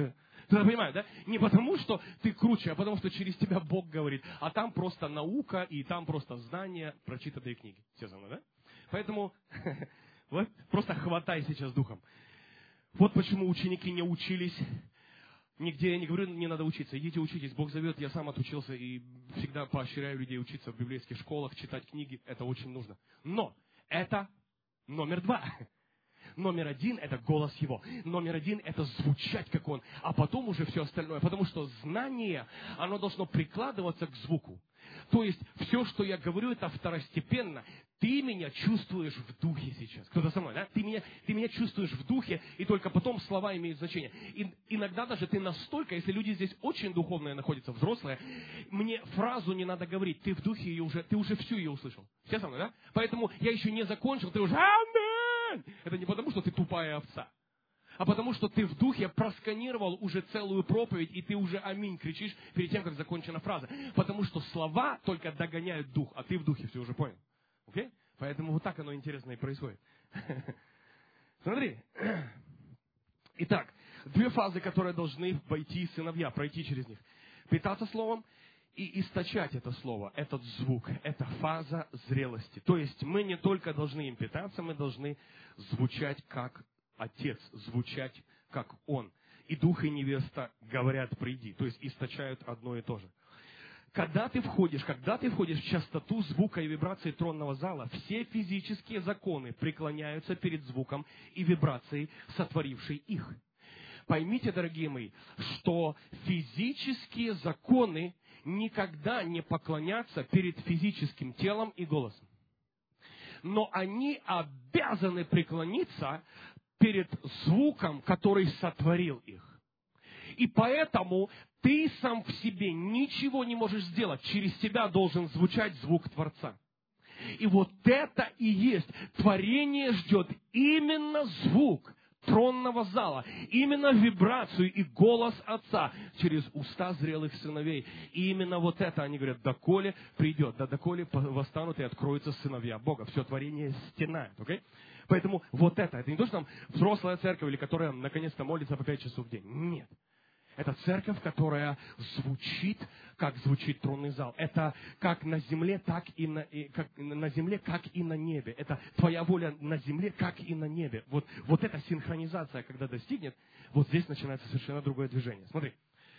Ты понимаешь, да? Не потому, что ты круче, а потому, что через тебя Бог говорит. А там просто наука, и там просто знания, прочитанные книги. Все со мной, да? Поэтому, Вот, просто хватай сейчас духом. Вот почему ученики не учились. Нигде я не говорю, не надо учиться. Идите учитесь, Бог зовет, я сам отучился и всегда поощряю людей учиться в библейских школах, читать книги. Это очень нужно. Но это номер два. Номер один – это голос Его. Номер один – это звучать, как Он. А потом уже все остальное. Потому что знание, оно должно прикладываться к звуку. То есть, все, что я говорю, это второстепенно. Ты меня чувствуешь в духе сейчас. Кто-то со мной, да? Ты меня, ты меня чувствуешь в духе, и только потом слова имеют значение. И иногда даже ты настолько, если люди здесь очень духовные находятся, взрослые, мне фразу не надо говорить. Ты в духе ее уже, ты уже всю ее услышал. Все со мной, да? Поэтому я еще не закончил, ты уже аминь! Это не потому, что ты тупая овца, а потому, что ты в духе просканировал уже целую проповедь, и ты уже аминь кричишь перед тем, как закончена фраза. Потому что слова только догоняют дух, а ты в духе все уже понял. Окей? Поэтому вот так оно интересно и происходит. Смотри. Итак, две фазы, которые должны войти сыновья, пройти через них. Питаться словом и источать это слово, этот звук. Это фаза зрелости. То есть мы не только должны им питаться, мы должны звучать как Отец, звучать как Он. И дух и невеста говорят «приди», то есть источают одно и то же. Когда ты входишь, когда ты входишь в частоту звука и вибрации тронного зала, все физические законы преклоняются перед звуком и вибрацией, сотворившей их. Поймите, дорогие мои, что физические законы никогда не поклонятся перед физическим телом и голосом. Но они обязаны преклониться перед звуком, который сотворил их. И поэтому ты сам в себе ничего не можешь сделать. Через тебя должен звучать звук Творца. И вот это и есть. Творение ждет именно звук тронного зала, именно вибрацию и голос Отца через уста зрелых сыновей. И именно вот это они говорят, доколе придет, да доколе восстанут и откроются сыновья Бога. Все творение стенает, окей? Поэтому вот это, это не то, что там взрослая церковь, или которая наконец-то молится по пять часов в день. Нет. Это церковь, которая звучит, как звучит тронный зал. Это как на земле, так и на, и, как, на земле, как и на небе. Это твоя воля на земле, как и на небе. Вот, вот эта синхронизация, когда достигнет, вот здесь начинается совершенно другое движение. Смотри.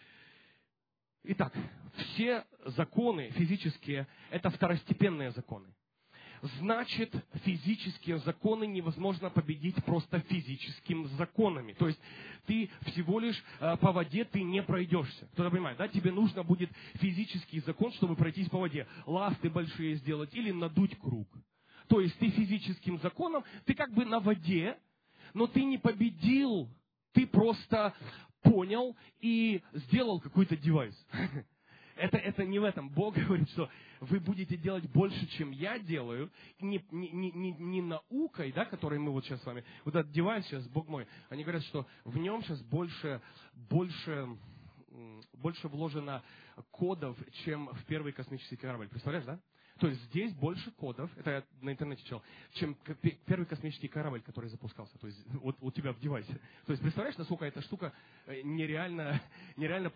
Итак, все законы физические – это второстепенные законы. Значит, физические законы невозможно победить просто физическими законами. То есть, ты всего лишь э, по воде ты не пройдешься. Кто-то понимает, да? Тебе нужно будет физический закон, чтобы пройтись по воде. Ласты большие сделать или надуть круг. То есть, ты физическим законом, ты как бы на воде, но ты не победил. Ты просто понял и сделал какой-то девайс. Это, это не в этом. Бог говорит, что вы будете делать больше, чем я делаю, не, не, не, не наукой, да, которой мы вот сейчас с вами, вот этот девайс сейчас, Бог мой, они говорят, что в нем сейчас больше, больше, больше вложено кодов, чем в первый космический корабль. Представляешь, да? То есть здесь больше кодов, это я на интернете читал, чем первый космический корабль, который запускался. То есть вот у тебя в девайсе. То есть представляешь, насколько эта штука нереально, нереально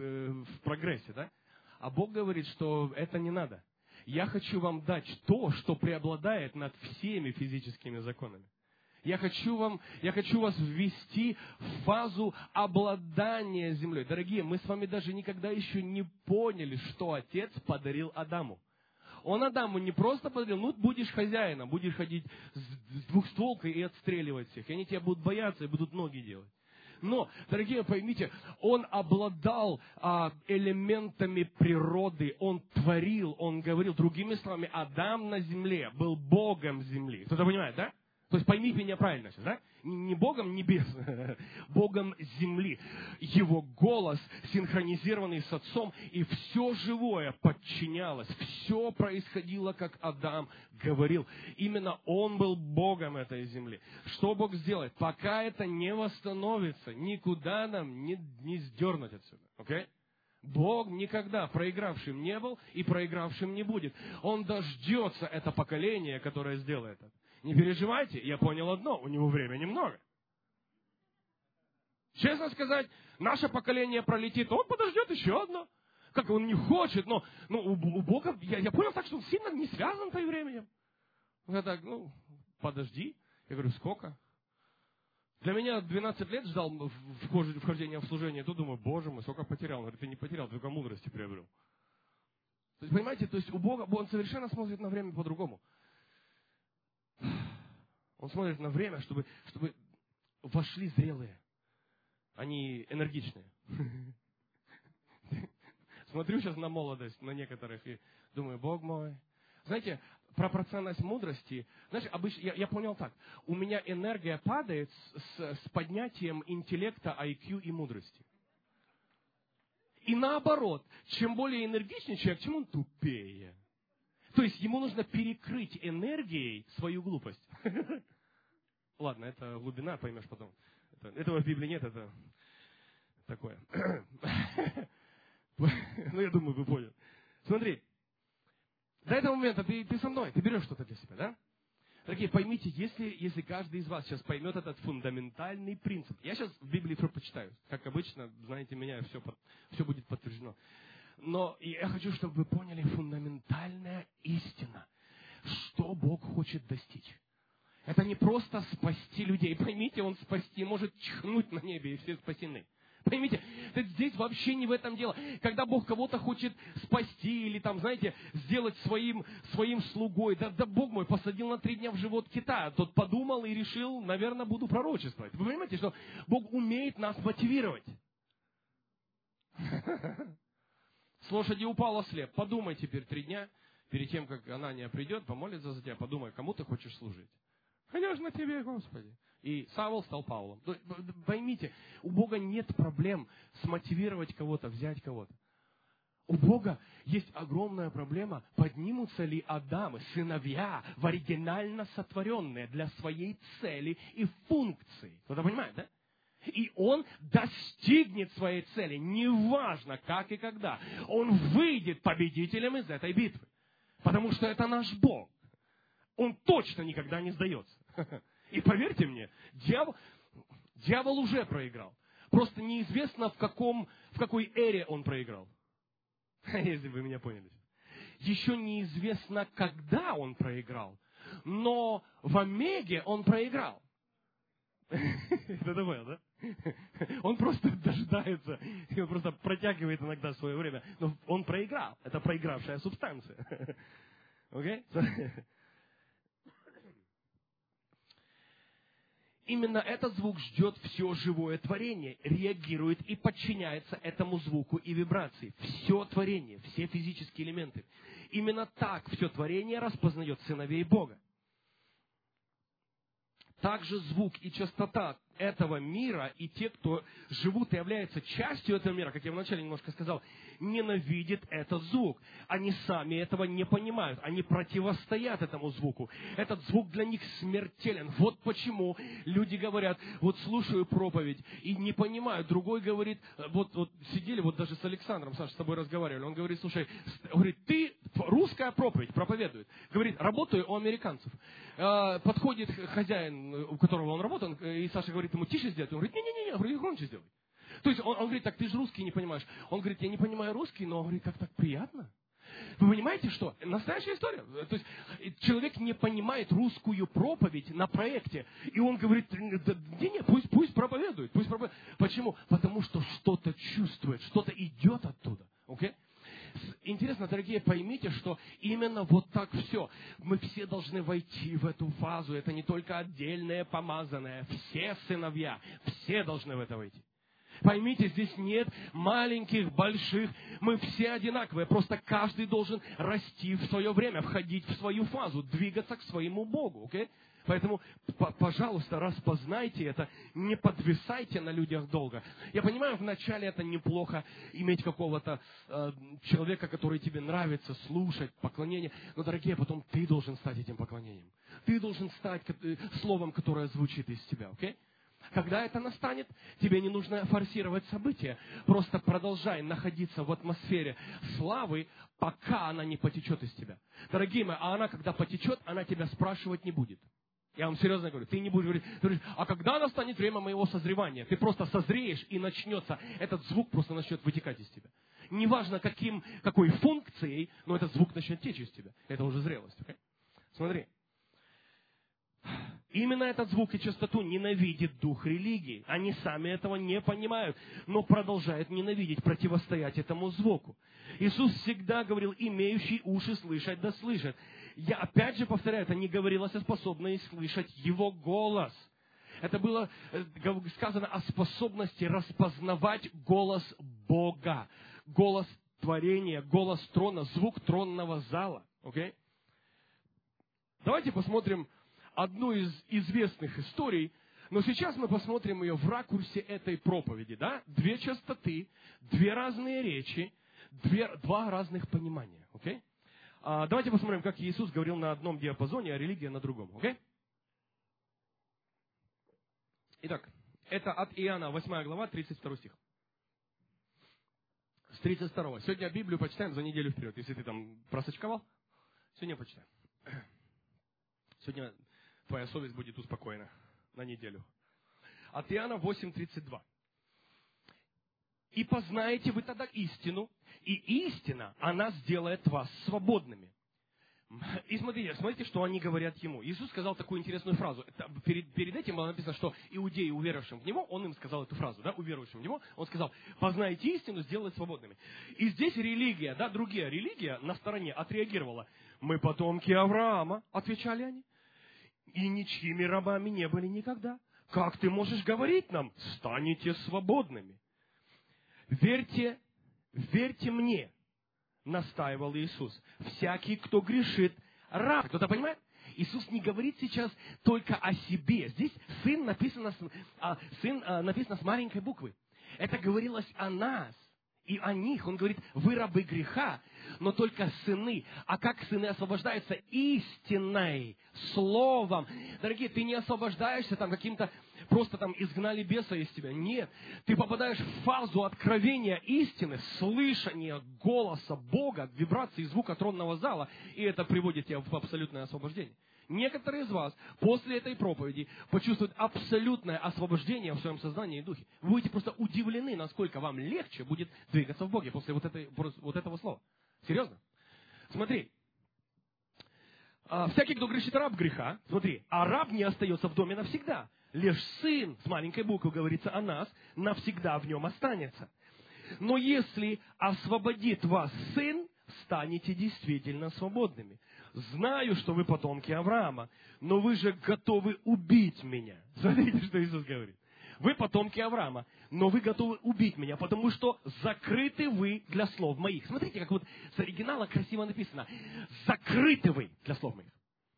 в прогрессе, да? А Бог говорит, что это не надо. Я хочу вам дать то, что преобладает над всеми физическими законами. Я хочу, вам, я хочу вас ввести в фазу обладания землей. Дорогие, мы с вами даже никогда еще не поняли, что Отец подарил Адаму. Он Адаму не просто подарил, ну, будешь хозяином, будешь ходить с двухстволкой и отстреливать всех. И они тебя будут бояться и будут ноги делать. Но, дорогие, поймите, он обладал а, элементами природы, он творил, он говорил. Другими словами, Адам на земле был Богом земли. Кто-то понимает, да? То есть пойми меня правильно сейчас, да? Не Богом небес, Богом земли. Его голос, синхронизированный с Отцом, и все живое подчинялось. Все происходило, как Адам говорил. Именно он был Богом этой земли. Что Бог сделает? Пока это не восстановится, никуда нам не, не сдернуть отсюда. Окей? Бог никогда проигравшим не был и проигравшим не будет. Он дождется это поколение, которое сделает это. Не переживайте, я понял одно, у него времени много. Честно сказать, наше поколение пролетит, он подождет еще одно. Как он не хочет, но, но у, у Бога, я, я понял так, что он сильно не связан твоим временем. Я так, ну, подожди. Я говорю, сколько? Для меня двенадцать лет ждал вхождения в служение. Тут думаю, боже мой, сколько потерял. Он говорит, ты не потерял, только мудрости приобрел. То есть, понимаете, то есть у Бога, Он совершенно смотрит на время по-другому. Он смотрит на время, чтобы, чтобы вошли зрелые, они энергичные. Смотрю сейчас на молодость, на некоторых, и думаю, Бог мой. Знаете, пропорциональность мудрости, знаешь, обычно, я, я понял так, у меня энергия падает с, с поднятием интеллекта, ай кью и мудрости. И наоборот, чем более энергичный человек, тем он тупее. То есть ему нужно перекрыть энергией свою глупость. Ладно, это глубина, поймешь потом. Это, этого в Библии нет, это такое. Ну, я думаю, вы поняли. Смотри, до этого момента ты, ты со мной, ты берешь что-то для себя, да? Дорогие, поймите, если, если каждый из вас сейчас поймет этот фундаментальный принцип. Я сейчас в Библии все почитаю. Как обычно, знаете меня, все, все будет подтверждено. Но я хочу, чтобы вы поняли фундаментальная истина. Что Бог хочет достичь. Это не просто спасти людей. Поймите, Он спасти может чихнуть на небе, и все спасены. Поймите, здесь вообще не в этом дело. Когда Бог кого-то хочет спасти или там, знаете, сделать своим, своим слугой, да, да Бог мой посадил на три дня в живот кита. Тот подумал и решил, наверное, буду пророчествовать. Вы понимаете, что Бог умеет нас мотивировать. С лошади упал ослеп. Подумай теперь три дня, перед тем, как Анания придет, помолится за тебя, подумай, кому ты хочешь служить. Конечно, тебе, Господи. И Савол стал Павлом. Поймите, у Бога нет проблем смотивировать кого-то, взять кого-то. У Бога есть огромная проблема, поднимутся ли Адамы, сыновья, в оригинально сотворенные для своей цели и функции. Кто-то понимает, да? И он достигнет своей цели, неважно как и когда. Он выйдет победителем из этой битвы. Потому что это наш Бог. Он точно никогда не сдается. И поверьте мне, дьявол, дьявол уже проиграл. Просто неизвестно, в, каком, в какой эре он проиграл. Если вы меня поняли. Еще неизвестно, когда он проиграл. Но в Омеге он проиграл. Это понял, да? Он просто дожидается, он просто протягивает иногда свое время. Но он проиграл. Это проигравшая субстанция. Окей? Okay? Именно этот звук ждет все живое творение, реагирует и подчиняется этому звуку и вибрации. Все творение, все физические элементы. Именно так все творение распознает сыновей Бога. Также звук и частота этого мира и те, кто живут и являются частью этого мира, как я вначале немножко сказал, ненавидят этот звук. Они сами этого не понимают. Они противостоят этому звуку. Этот звук для них смертелен. Вот почему люди говорят, вот слушаю проповедь и не понимаю. Другой говорит, вот, вот сидели вот даже с Александром, Саша, с тобой разговаривали. Он говорит, слушай, говорит, ты, русская проповедь проповедует. Говорит, работаю у американцев. Подходит хозяин, у которого он работает, и Саша говорит ему, тише сделать. Он говорит, не-не-не, говорит, громче сделай. То есть он, он говорит, так ты же русский не понимаешь. Он говорит, я не понимаю русский, но он говорит, как так приятно. Вы понимаете, что? Настоящая история. То есть человек не понимает русскую проповедь на проекте. И он говорит, не-не, пусть, пусть проповедует, пусть проповедует. Почему? Потому что что-то чувствует, что-то идет оттуда. Окей? Интересно, дорогие, поймите, что именно вот так все. Мы все должны войти в эту фазу. Это не только отдельные помазанные. Все сыновья, все должны в это войти. Поймите, здесь нет маленьких, больших. Мы все одинаковые. Просто каждый должен расти в свое время, входить в свою фазу, двигаться к своему Богу. Okay? Поэтому, пожалуйста, распознайте это, не подвисайте на людях долго. Я понимаю, вначале это неплохо иметь какого-то э, человека, который тебе нравится, слушать, поклонение. Но, дорогие, потом ты должен стать этим поклонением. Ты должен стать словом, которое звучит из тебя. Окей? Когда это настанет, тебе не нужно форсировать события. Просто продолжай находиться в атмосфере славы, пока она не потечет из тебя. Дорогие мои, а она, когда потечет, она тебя спрашивать не будет. Я вам серьезно говорю, ты не будешь говорить, ты говоришь, а когда настанет время моего созревания? Ты просто созреешь, и начнется, этот звук просто начнет вытекать из тебя. Неважно, каким, какой функцией, но этот звук начнет течь из тебя. Это уже зрелость. Okay? Смотри. Именно этот звук и частоту ненавидит дух религии. Они сами этого не понимают, но продолжают ненавидеть, противостоять этому звуку. Иисус всегда говорил: имеющий уши слышать, да слышат. Я опять же повторяю, это не говорилось о способности слышать Его голос. Это было сказано о способности распознавать голос Бога, голос творения, голос трона, звук тронного зала. Okay? Давайте посмотрим одну из известных историй, но сейчас мы посмотрим ее в ракурсе этой проповеди. Да? Две частоты, две разные речи, две, два разных понимания. Okay? А, давайте посмотрим, как Иисус говорил на одном диапазоне, а религия на другом. Okay? Итак, это от Иоанна, восьмая глава, тридцать второй стих. С тридцать второго. Сегодня Библию почитаем за неделю вперед. Если ты там просочковал, сегодня почитаем. Сегодня твоя совесть будет успокоена на неделю. От Иоанна восемь тридцать два. «И познаете вы тогда истину, и истина, она сделает вас свободными». И смотрите, смотрите, что они говорят ему. Иисус сказал такую интересную фразу. Перед, перед этим было написано, что иудеи, уверовавшим в Него, Он им сказал эту фразу, да, уверовавшим в Него, Он сказал: «Познаете истину, сделает свободными». И здесь религия, да, другая религия на стороне отреагировала. «Мы потомки Авраама», отвечали они, «и ничьими рабами не были никогда. Как ты можешь говорить нам: станете свободными?» «Верьте, верьте мне», настаивал Иисус. «Всякий, кто грешит, раб». Кто-то понимает? Иисус не говорит сейчас только о себе. Здесь сын написано, сын написано с маленькой буквы. Это говорилось о нас и о них. Он говорит: вы рабы греха, но только сыны. А как сыны освобождаются? Истиной, словом. Дорогие, ты не освобождаешься там каким-то, просто там изгнали беса из тебя. Нет. Ты попадаешь в фазу откровения истины, слышания голоса Бога, вибрации звука тронного зала, и это приводит тебя в абсолютное освобождение. Некоторые из вас после этой проповеди почувствуют абсолютное освобождение в своем сознании и духе. Вы будете просто удивлены, насколько вам легче будет двигаться в Боге после вот, этой, вот этого слова. Серьезно? Смотри. Всякий, кто грешит, раб греха. Смотри. А раб не остается в доме навсегда. Лишь сын, с маленькой буквы говорится о нас, навсегда в нем останется. Но если освободит вас сын, станете действительно свободными. Знаю, что вы потомки Авраама, но вы же готовы убить меня. Смотрите, что Иисус говорит. Вы потомки Авраама, но вы готовы убить меня, потому что закрыты вы для слов моих. Смотрите, как вот с оригинала красиво написано. Закрыты вы для слов моих.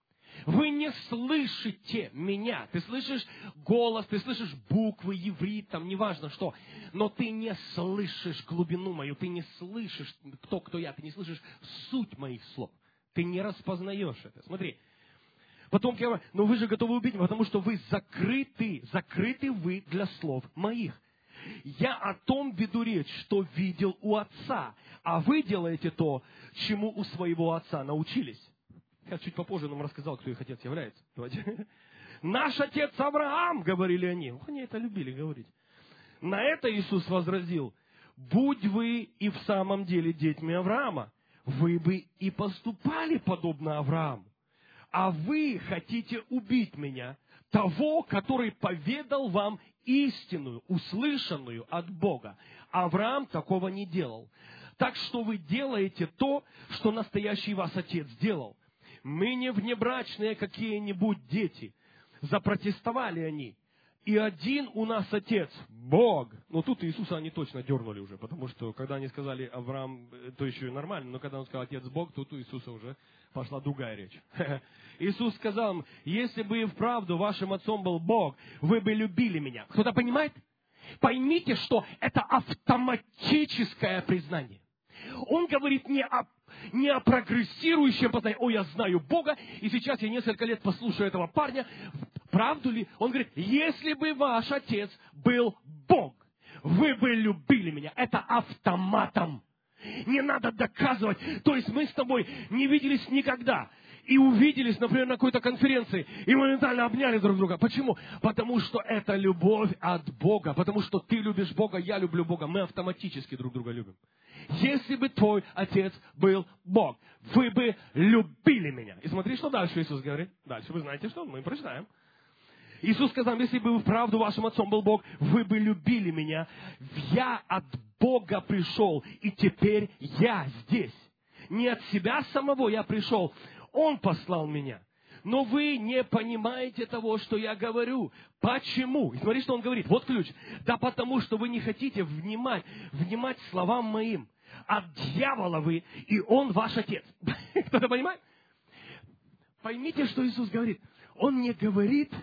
Вы не слышите меня. Ты слышишь голос, ты слышишь буквы, иврит, там, неважно что. Но ты не слышишь глубину мою, ты не слышишь, кто, кто я, ты не слышишь суть моих слов. Ты не распознаешь это. Смотри. Потомки Авраама, но вы же готовы убить меня, потому что вы закрыты, закрыты вы для слов моих. Я о том веду речь, что видел у отца, а вы делаете то, чему у своего отца научились. Я чуть попозже нам рассказал, кто их отец является. Давайте. Наш отец Авраам, говорили они. Они это любили говорить. На это Иисус возразил: будь вы и в самом деле детьми Авраама, вы бы и поступали подобно Аврааму. А вы хотите убить меня, того, который поведал вам истинную, услышанную от Бога. Авраам такого не делал. Так что вы делаете то, что настоящий вас отец делал. Мы не внебрачные какие-нибудь дети. Запротестовали они. И один у нас отец, Бог. Но тут Иисуса они точно дернули уже, потому что когда они сказали Авраам, то еще и нормально, но когда он сказал отец Бог, тут у Иисуса уже пошла другая речь. Иисус сказал им: если бы и вправду вашим отцом был Бог, вы бы любили меня. Кто-то понимает? Поймите, что это автоматическое признание. Он говорит не о, не о прогрессирующем познании. О, я знаю Бога, и сейчас я несколько лет послушаю этого парня. Правду ли? Он говорит: если бы ваш отец был Бог, вы бы любили меня. Это автоматом. Не надо доказывать. То есть мы с тобой не виделись никогда. И увиделись, например, на какой-то конференции, и моментально обняли друг друга. Почему? Потому что это любовь от Бога. Потому что ты любишь Бога, я люблю Бога. Мы автоматически друг друга любим. Если бы твой отец был Бог, вы бы любили меня. И смотри, что дальше Иисус говорит. Дальше вы знаете что? Мы прочитаем. Иисус сказал, если бы вправду вашим отцом был Бог, вы бы любили меня. Я от Бога пришел, и теперь я здесь. Не от себя самого я пришел, Он послал меня. Но вы не понимаете того, что я говорю. Почему? И смотри, что Он говорит. Вот ключ. Да потому, что вы не хотите внимать, внимать словам моим. От дьявола вы, и он ваш отец. Кто-то понимает? Поймите, что Иисус говорит. Он не говорит,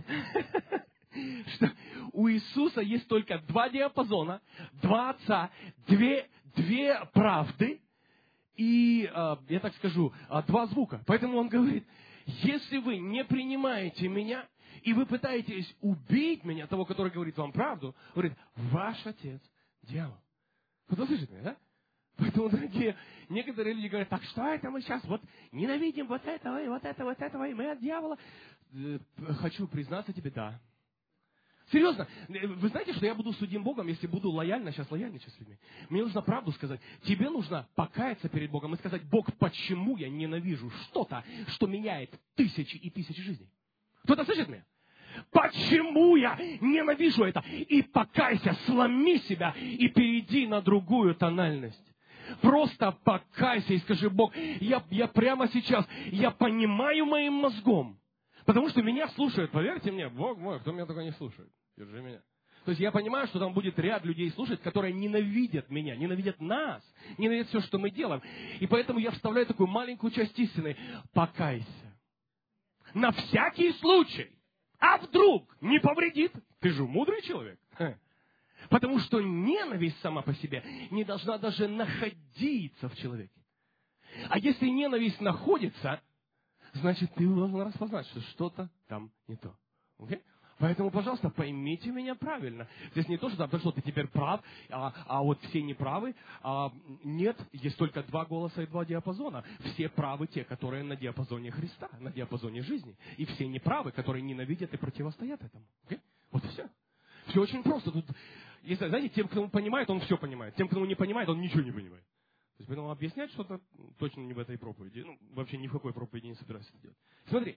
что у Иисуса есть только два диапазона, два отца, две, две правды и, я так скажу, два звука. Поэтому Он говорит, если вы не принимаете меня, и вы пытаетесь убить меня, того, который говорит вам правду, говорит, ваш отец дьявол. Кто слышит меня, да? Поэтому, дорогие, некоторые люди говорят, так что это мы сейчас вот ненавидим вот этого, и вот этого, вот этого, и мы от дьявола. Хочу признаться тебе, да. Серьезно, вы знаете, что я буду судим Богом, если буду лояльно, сейчас лояльничать с людьми. Мне нужно правду сказать. Тебе нужно покаяться перед Богом и сказать, Бог, почему я ненавижу что-то, что меняет тысячи и тысячи жизней? Кто-то слышит меня? Почему я ненавижу это? И покайся, сломи себя и перейди на другую тональность. Просто покайся и скажи, Бог, я, я прямо сейчас, я понимаю моим мозгом. Потому что меня слушают, поверьте мне, Бог мой, кто меня только не слушает, держи меня. То есть я понимаю, что там будет ряд людей слушать, которые ненавидят меня, ненавидят нас, ненавидят все, что мы делаем. И поэтому я вставляю такую маленькую часть истины. Покайся. На всякий случай. А вдруг не повредит? Ты же мудрый человек. Потому что ненависть сама по себе не должна даже находиться в человеке. А если ненависть находится, значит, ты должен распознать, что что-то там не то. Okay? Поэтому, пожалуйста, поймите меня правильно. Здесь не то, что, да, что ты теперь прав, а, а вот все неправы. А, нет, есть только два голоса и два диапазона. Все правы те, которые на диапазоне Христа, на диапазоне жизни. И все неправы, которые ненавидят и противостоят этому. Okay? Вот и все. Все очень просто. Тут, если, знаете, тем, кто понимает, он все понимает. Тем, кто не понимает, он ничего не понимает. То есть, поэтому объяснять что-то точно не в этой проповеди. Ну, вообще ни в какой проповеди не собираюсь это делать. Смотри.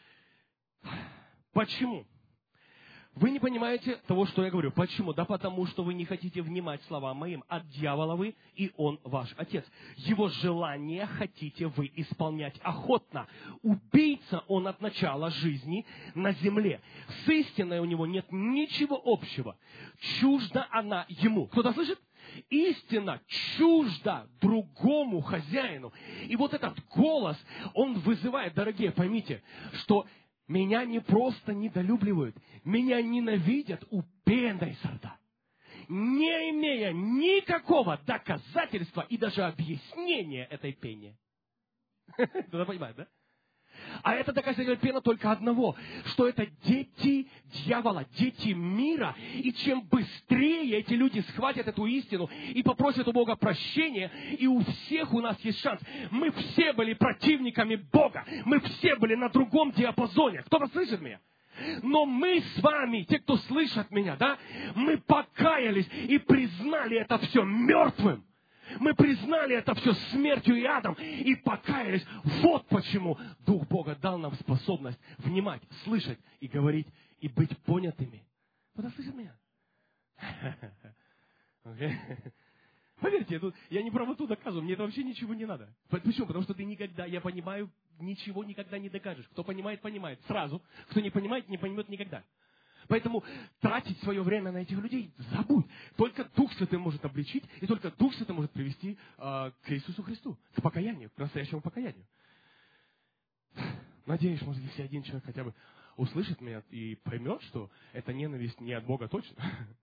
Почему? Вы не понимаете того, что я говорю. Почему? Да потому, что вы не хотите внимать словам моим. От дьявола вы, и он ваш отец. Его желание хотите вы исполнять охотно. Убийца он от начала жизни на земле. С истиной у него нет ничего общего. Чужда она ему. Кто-то слышит? Истина чужда другому хозяину. И вот этот голос, он вызывает, дорогие, поймите, что меня не просто недолюбливают, меня ненавидят у пенной сорта, не имея никакого доказательства и даже объяснения этой пене. Кто-то понимает, да? А это доказательство пена только одного, что это дети дьявола, дети мира. И чем быстрее эти люди схватят эту истину и попросят у Бога прощения, и у всех у нас есть шанс. Мы все были противниками Бога. Мы все были на другом диапазоне. Кто-то слышит меня? Но мы с вами, те, кто слышат меня, да, мы покаялись и признали это все мертвым. Мы признали это все смертью и адом и покаялись. Вот почему Дух Бога дал нам способность внимать, слышать и говорить, и быть понятыми. Кто-то слышит меня? Okay. Поверьте, я, тут, я не правоту доказываю, мне это вообще ничего не надо. Почему? Потому что ты никогда, я понимаю, ничего никогда не докажешь. Кто понимает, понимает сразу. Кто не понимает, не поймет никогда. Поэтому тратить свое время на этих людей забудь. Только Дух Святой может обличить, и только Дух Святой может привести э, к Иисусу Христу, к покаянию, к настоящему покаянию. Надеюсь, может, если один человек хотя бы услышит меня и поймет, что эта ненависть не от Бога точно,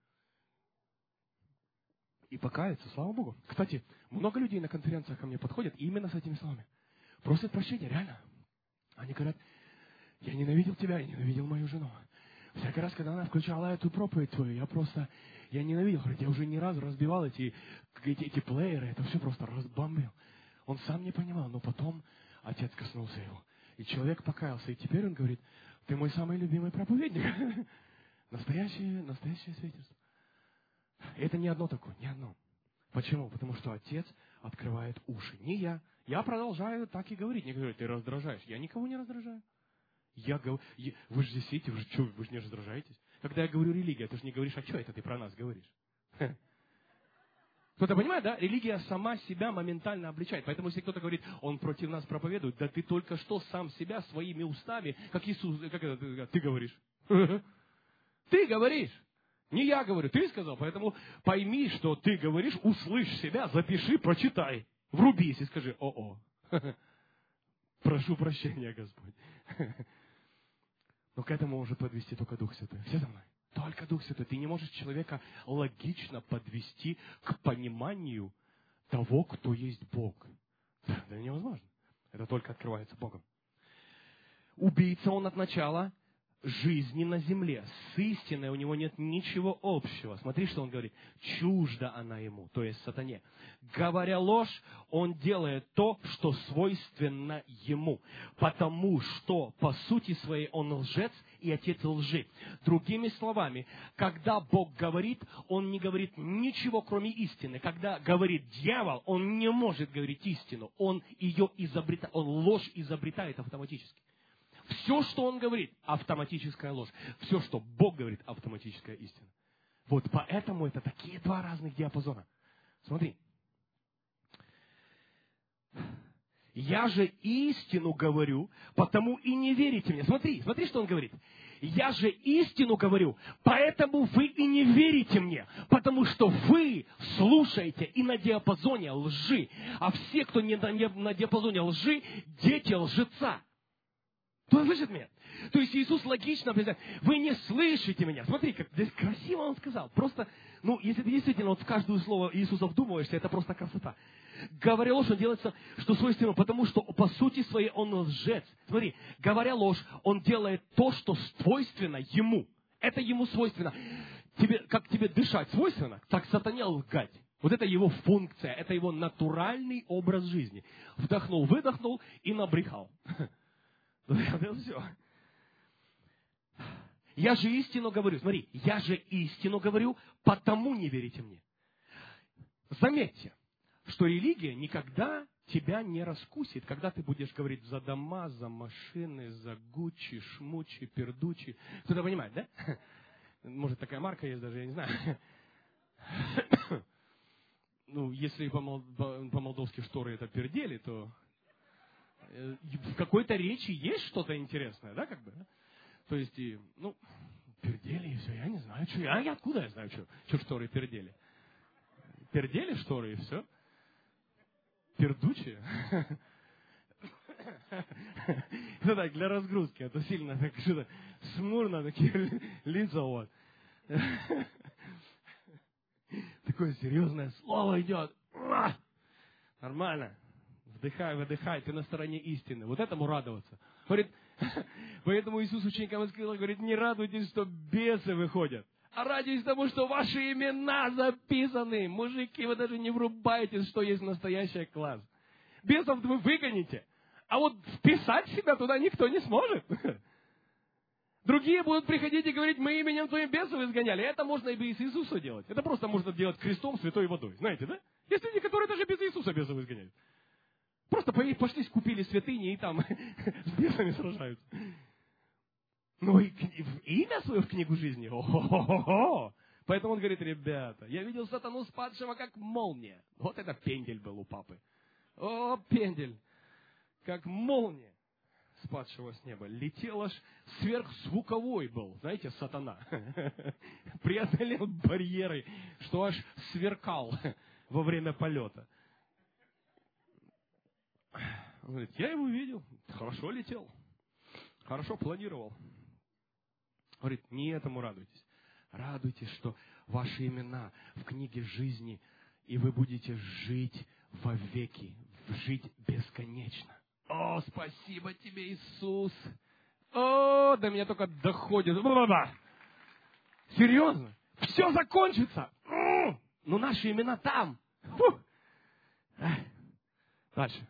и покаяться, слава Богу. Кстати, много людей на конференциях ко мне подходят именно с этими словами. Просят прощения, реально. Они говорят, я ненавидел тебя, я ненавидел мою жену. Всякий раз, когда она включала эту проповедь твою, я просто, я ненавидел. Говорит, я уже ни разу разбивал эти, эти, эти плееры, это все просто разбомбил. Он сам не понимал, но потом отец коснулся его. И человек покаялся, и теперь он говорит, ты мой самый любимый проповедник. Настоящее, настоящее свидетельство. И это не одно такое, не одно. Почему? Потому что отец открывает уши. Не я. Я продолжаю так и говорить. Не говорю, ты раздражаешь. Я никого не раздражаю. Я говорю, вы же здесь сидите, вы же, что, вы же не раздражаетесь? Когда я говорю религия, ты же не говоришь, а что это ты про нас говоришь? Кто-то понимает, да? Религия сама себя моментально обличает. Поэтому, если кто-то говорит, он против нас проповедует, да ты только что сам себя своими устами, как Иисус, как это, ты говоришь. Ты говоришь. Не я говорю, ты сказал. Поэтому пойми, что ты говоришь, услышь себя, запиши, прочитай. Врубись и скажи, о-о. Прошу прощения, Господь. Но к этому может подвести только Дух Святой. Все за мной? Только Дух Святой. Ты не можешь человека логично подвести к пониманию того, кто есть Бог. Это невозможно. Это только открывается Богом. Убийца он от начала жизни на земле. С истиной у него нет ничего общего. Смотри, что он говорит. Чужда она ему, то есть сатане. Говоря ложь, он делает то, что свойственно ему. Потому что, по сути своей, он лжец и отец лжи. Другими словами, когда Бог говорит, он не говорит ничего, кроме истины. Когда говорит дьявол, он не может говорить истину. Он ее изобретает, он ложь изобретает автоматически. Все, что он говорит, автоматическая ложь. Все, что Бог говорит, автоматическая истина. Вот поэтому это такие два разных диапазона. Смотри. Я же истину говорю, потому и не верите мне. Смотри, смотри, что он говорит. Я же истину говорю, поэтому вы и не верите мне, потому что вы слушаете и на диапазоне лжи. А все, кто не на, не на диапазоне лжи, дети лжеца. Кто слышит меня? То есть Иисус логично объясняет, вы не слышите меня. Смотри, как здесь красиво он сказал. Просто, ну, если ты действительно вот в каждое слово Иисуса вдумываешься, это просто красота. Говоря ложь, он делается, что свойственно, потому что по сути своей он лжец. Смотри, говоря ложь, он делает то, что свойственно ему. Это ему свойственно. Тебе, как тебе дышать свойственно, так сатане лгать. Вот это его функция, это его натуральный образ жизни. Вдохнул, выдохнул и набрехал. Это все. Я же истину говорю. Смотри, я же истину говорю, потому не верите мне. Заметьте, что религия никогда тебя не раскусит, когда ты будешь говорить за дома, за машины, за Гуччи, Шмучи, Пердучи. Кто-то понимает, да? Может, такая марка есть даже, я не знаю. Ну, если по-молдовски шторы это пердели, то в какой-то речи есть что-то интересное, да, как бы? То есть, и, ну, пердели и все, я не знаю, что, я, я откуда я знаю, что, что шторы пердели? Пердели шторы и все. Пердучие. Это так, для разгрузки, а то сильно так что-то смурно, такие лица у вас. Такое серьезное слово идет. Нормально. Вдыхай, выдыхай, ты на стороне истины. Вот этому радоваться. Говорит, поэтому Иисус ученикам сказал, говорит, не радуйтесь, что бесы выходят, а радуйтесь тому, что ваши имена записаны. Мужики, вы даже не врубаетесь, что есть настоящий класс. Бесов вы выгоните, а вот вписать себя туда никто не сможет. Другие будут приходить и говорить, мы именем твоим бесов изгоняли. Это можно и без Иисуса делать. Это просто можно делать крестом, святой водой. Знаете, да? Есть люди, которые даже без Иисуса бесов изгоняют. Просто пошли, купили святыни и там с бесами сражаются. Ну и имя свое в книгу жизни. О-хо-хо-хо. Поэтому он говорит, ребята, я видел сатану спадшего как молния. Вот это пендель был у папы. О, пендель. Как молния спадшего с неба. Летел аж сверхзвуковой был. Знаете, сатана. Преодолел барьеры, что аж сверкал во время полета. Он говорит, я его видел, хорошо летел, хорошо планировал. Говорит, не этому радуйтесь. Радуйтесь, что ваши имена в книге жизни, и вы будете жить вовеки, жить бесконечно. О, спасибо тебе, Иисус. О, до меня только доходит. Бла-бла-бла. Серьезно? Все закончится. Но наши имена там. Фу. Дальше.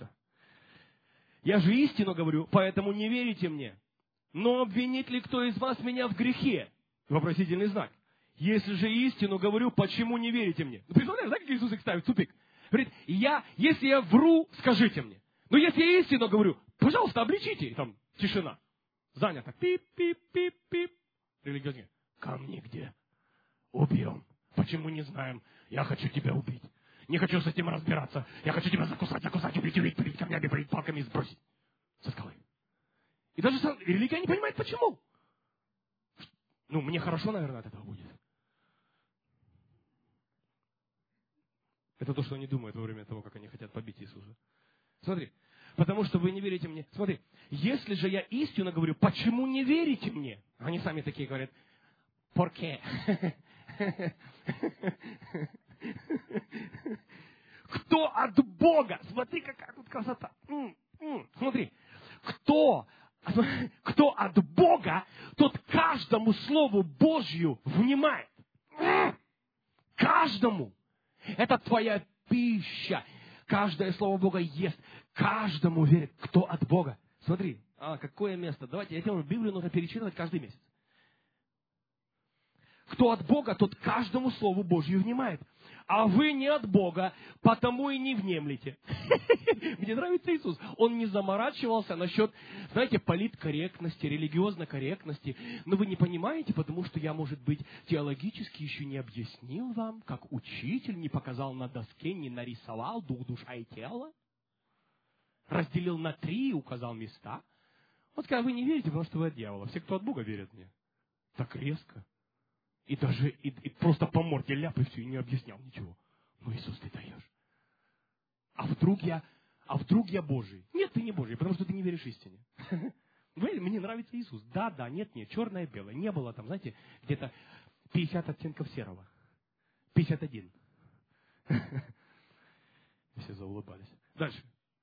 Я же истину говорю, поэтому не верите мне. Но обвинит ли кто из вас меня в грехе? Вопросительный знак. Если же истину говорю, почему не верите мне? Ну, представляешь, знаете, как Иисус их ставит в тупик? Говорит, я, если я вру, скажите мне. Но если я истину говорю, пожалуйста, обличите. Там тишина. Занято. Пип-пип-пип-пип. Религиозные. Камни где? Убьем. Почему не знаем? Я хочу тебя убить. Не хочу с этим разбираться. Я хочу тебя закусать, закусать, убить, убить, убить, камнями, убить, палками сбросить со скалы. И даже сам, религия не понимает, почему. Ну, мне хорошо, наверное, от этого будет. Это то, что они думают во время того, как они хотят побить Иисуса. Смотри, потому что вы не верите мне. Смотри, если же я истинно говорю, почему не верите мне? Они сами такие говорят, «Порке». Кто от Бога? Смотри, какая тут красота. Смотри, кто, кто от Бога, тот каждому Слову Божью внимает. Каждому. Это твоя пища. Каждое Слово Бога ест. Каждому верит, кто от Бога. Смотри, а какое место. Давайте, я тебе Библию нужно перечитывать каждый месяц. Кто от Бога, тот каждому Слову Божью внимает. А вы не от Бога, потому и не внемлете. Мне нравится Иисус. Он не заморачивался насчет, знаете, политкорректности, религиозной корректности. Но вы не понимаете, потому что я, может быть, теологически еще не объяснил вам, как учитель, не показал на доске, не нарисовал дух, душа и тело. Разделил на три и указал места. Вот когда вы не верите, потому что вы от дьявола. Все, кто от Бога, верят мне. Так резко. И даже и, и просто по морде ляп, и все, и не объяснял ничего. Ну, Иисус, ты даешь. А вдруг я, а вдруг я Божий? Нет, ты не Божий, потому что ты не веришь истине. Мне нравится Иисус. Да, да, нет, нет, черное, белое. Не было там, знаете, где-то пятьдесят оттенков серого. пятьдесят один. Все заулыбались. Дальше.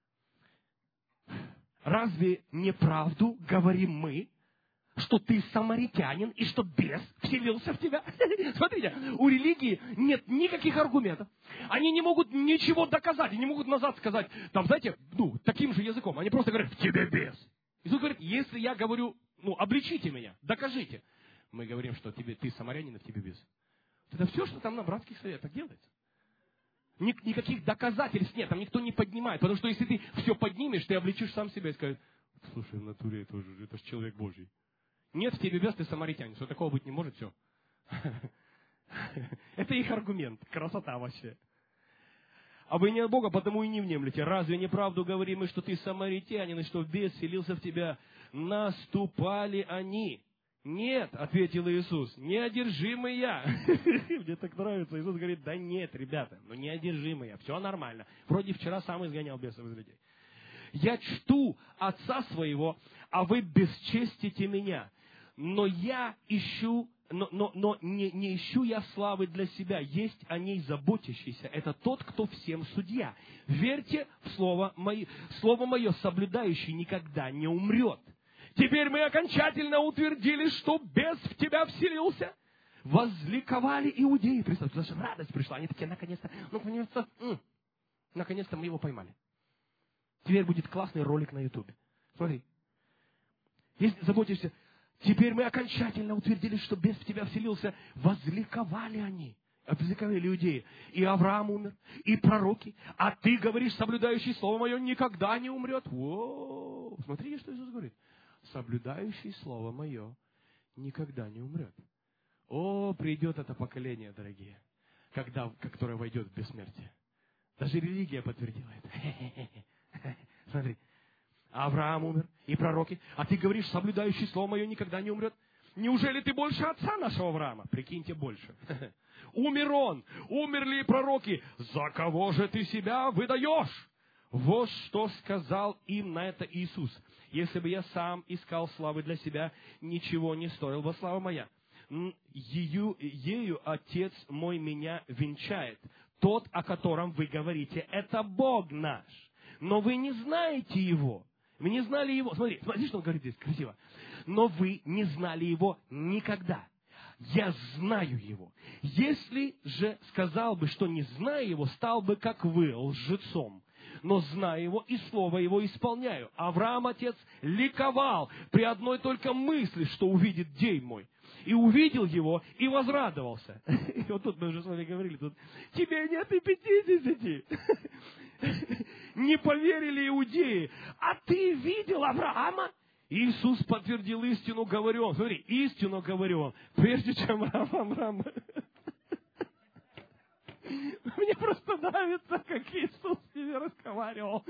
Разве неправду говорим мы, что ты самаритянин и что бес вселился в тебя? Смотрите, у религии нет никаких аргументов. Они не могут ничего доказать, они не могут назад сказать, там, знаете, ну, таким же языком. Они просто говорят, в тебе бес. Иисус говорит, если я говорю, ну, обличите меня, докажите. Мы говорим, что тебе, ты самарянин, а в тебе бес. Это все, что там на братских советах делается. Никаких доказательств нет, там никто не поднимает. Потому что если ты все поднимешь, ты обличишь сам себя и скажешь, слушай, в натуре это же, это же человек Божий. Нет, в тебе бес, ты самаритянин. Что такого быть не может, все. Это их аргумент. Красота вообще. А вы не от Бога, потому и не внемлете. Разве не правду говорим мы, что ты самаритянин, и что бес селился в тебя? Наступали они. Нет, ответил Иисус, неодержимый я. Мне так нравится. Иисус говорит, да нет, ребята, ну неодержимый я. Все нормально. Вроде вчера сам изгонял бесов из людей. Я чту Отца своего, а вы бесчестите меня. Но я ищу, но, но, но не, не ищу я славы для себя. Есть о ней заботящийся. Это тот, кто всем судья. Верьте в Слово Мое. Слово Мое, соблюдающий, никогда не умрет. Теперь мы окончательно утвердили, что бес в тебя вселился. Возликовали иудеи. Представьте, даже радость пришла. Они такие, наконец-то, ну, наконец-то, м-м, наконец-то мы его поймали. Теперь будет классный ролик на Ютубе. Смотри. Если заботишься, теперь мы окончательно утвердили, что бес в тебя вселился. Возликовали они. Возликовали иудеи. И Авраам умер, и пророки. А ты говоришь, соблюдающий Слово Мое, никогда не умрет. Воу. Смотри, что Иисус говорит. Соблюдающий Слово Мое никогда не умрет. О, придет это поколение, дорогие, когда, которое войдет в бессмертие. Даже религия подтвердила это. Смотри. Авраам умер, и пророки. А ты говоришь, соблюдающий Слово Мое никогда не умрет. Неужели ты больше отца нашего Авраама? Прикиньте, больше. Умер он, умерли и пророки. За кого же ты себя выдаешь? Вот что сказал им на это Иисус. Если бы я сам искал славы для себя, ничего не стоил бы слава моя. Ею, ею Отец мой меня венчает. Тот, о котором вы говорите, это Бог наш. Но вы не знаете Его. Вы не знали Его. Смотри, смотри, что он говорит здесь, красиво. Но вы не знали Его никогда. Я знаю Его. Если же сказал бы, что не зная Его, стал бы, как вы, лжецом. Но знаю Его и Слово Его исполняю. Авраам, отец, ликовал при одной только мысли, что увидит день мой. И увидел Его, и возрадовался. И вот тут мы уже с вами говорили, тут тебе нет и пятидесяти. Не поверили иудеи. А ты видел Авраама? Иисус подтвердил истину, говорю вам. Смотри, истину говорю вам, прежде чем Авраам, Авраам. Мне просто нравится, как Иисус с ними разговаривал.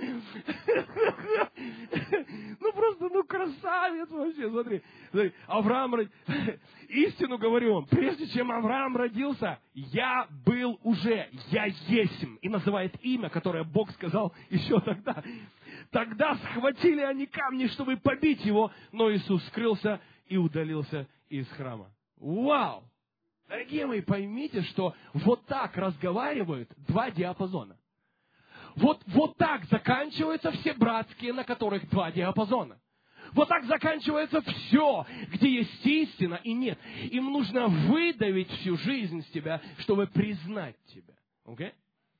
Ну просто, ну красавец вообще, смотри. смотри Авраам, истину говорю вам, прежде чем Авраам родился, я был уже, я есмь. И называет имя, которое Бог сказал еще тогда. Тогда схватили они камни, чтобы побить его, но Иисус скрылся и удалился из храма. Вау! Дорогие мои, поймите, что вот так разговаривают два диапазона. Вот, вот так заканчиваются все братские, на которых два диапазона. Вот так заканчивается все, где есть истина и нет. Им нужно выдавить всю жизнь с тебя, чтобы признать тебя. Окей?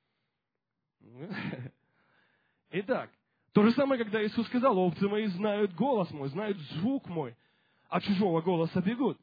Okay? Итак, то же самое, когда Иисус сказал, овцы мои знают голос мой, знают звук мой, а чужого голоса бегут.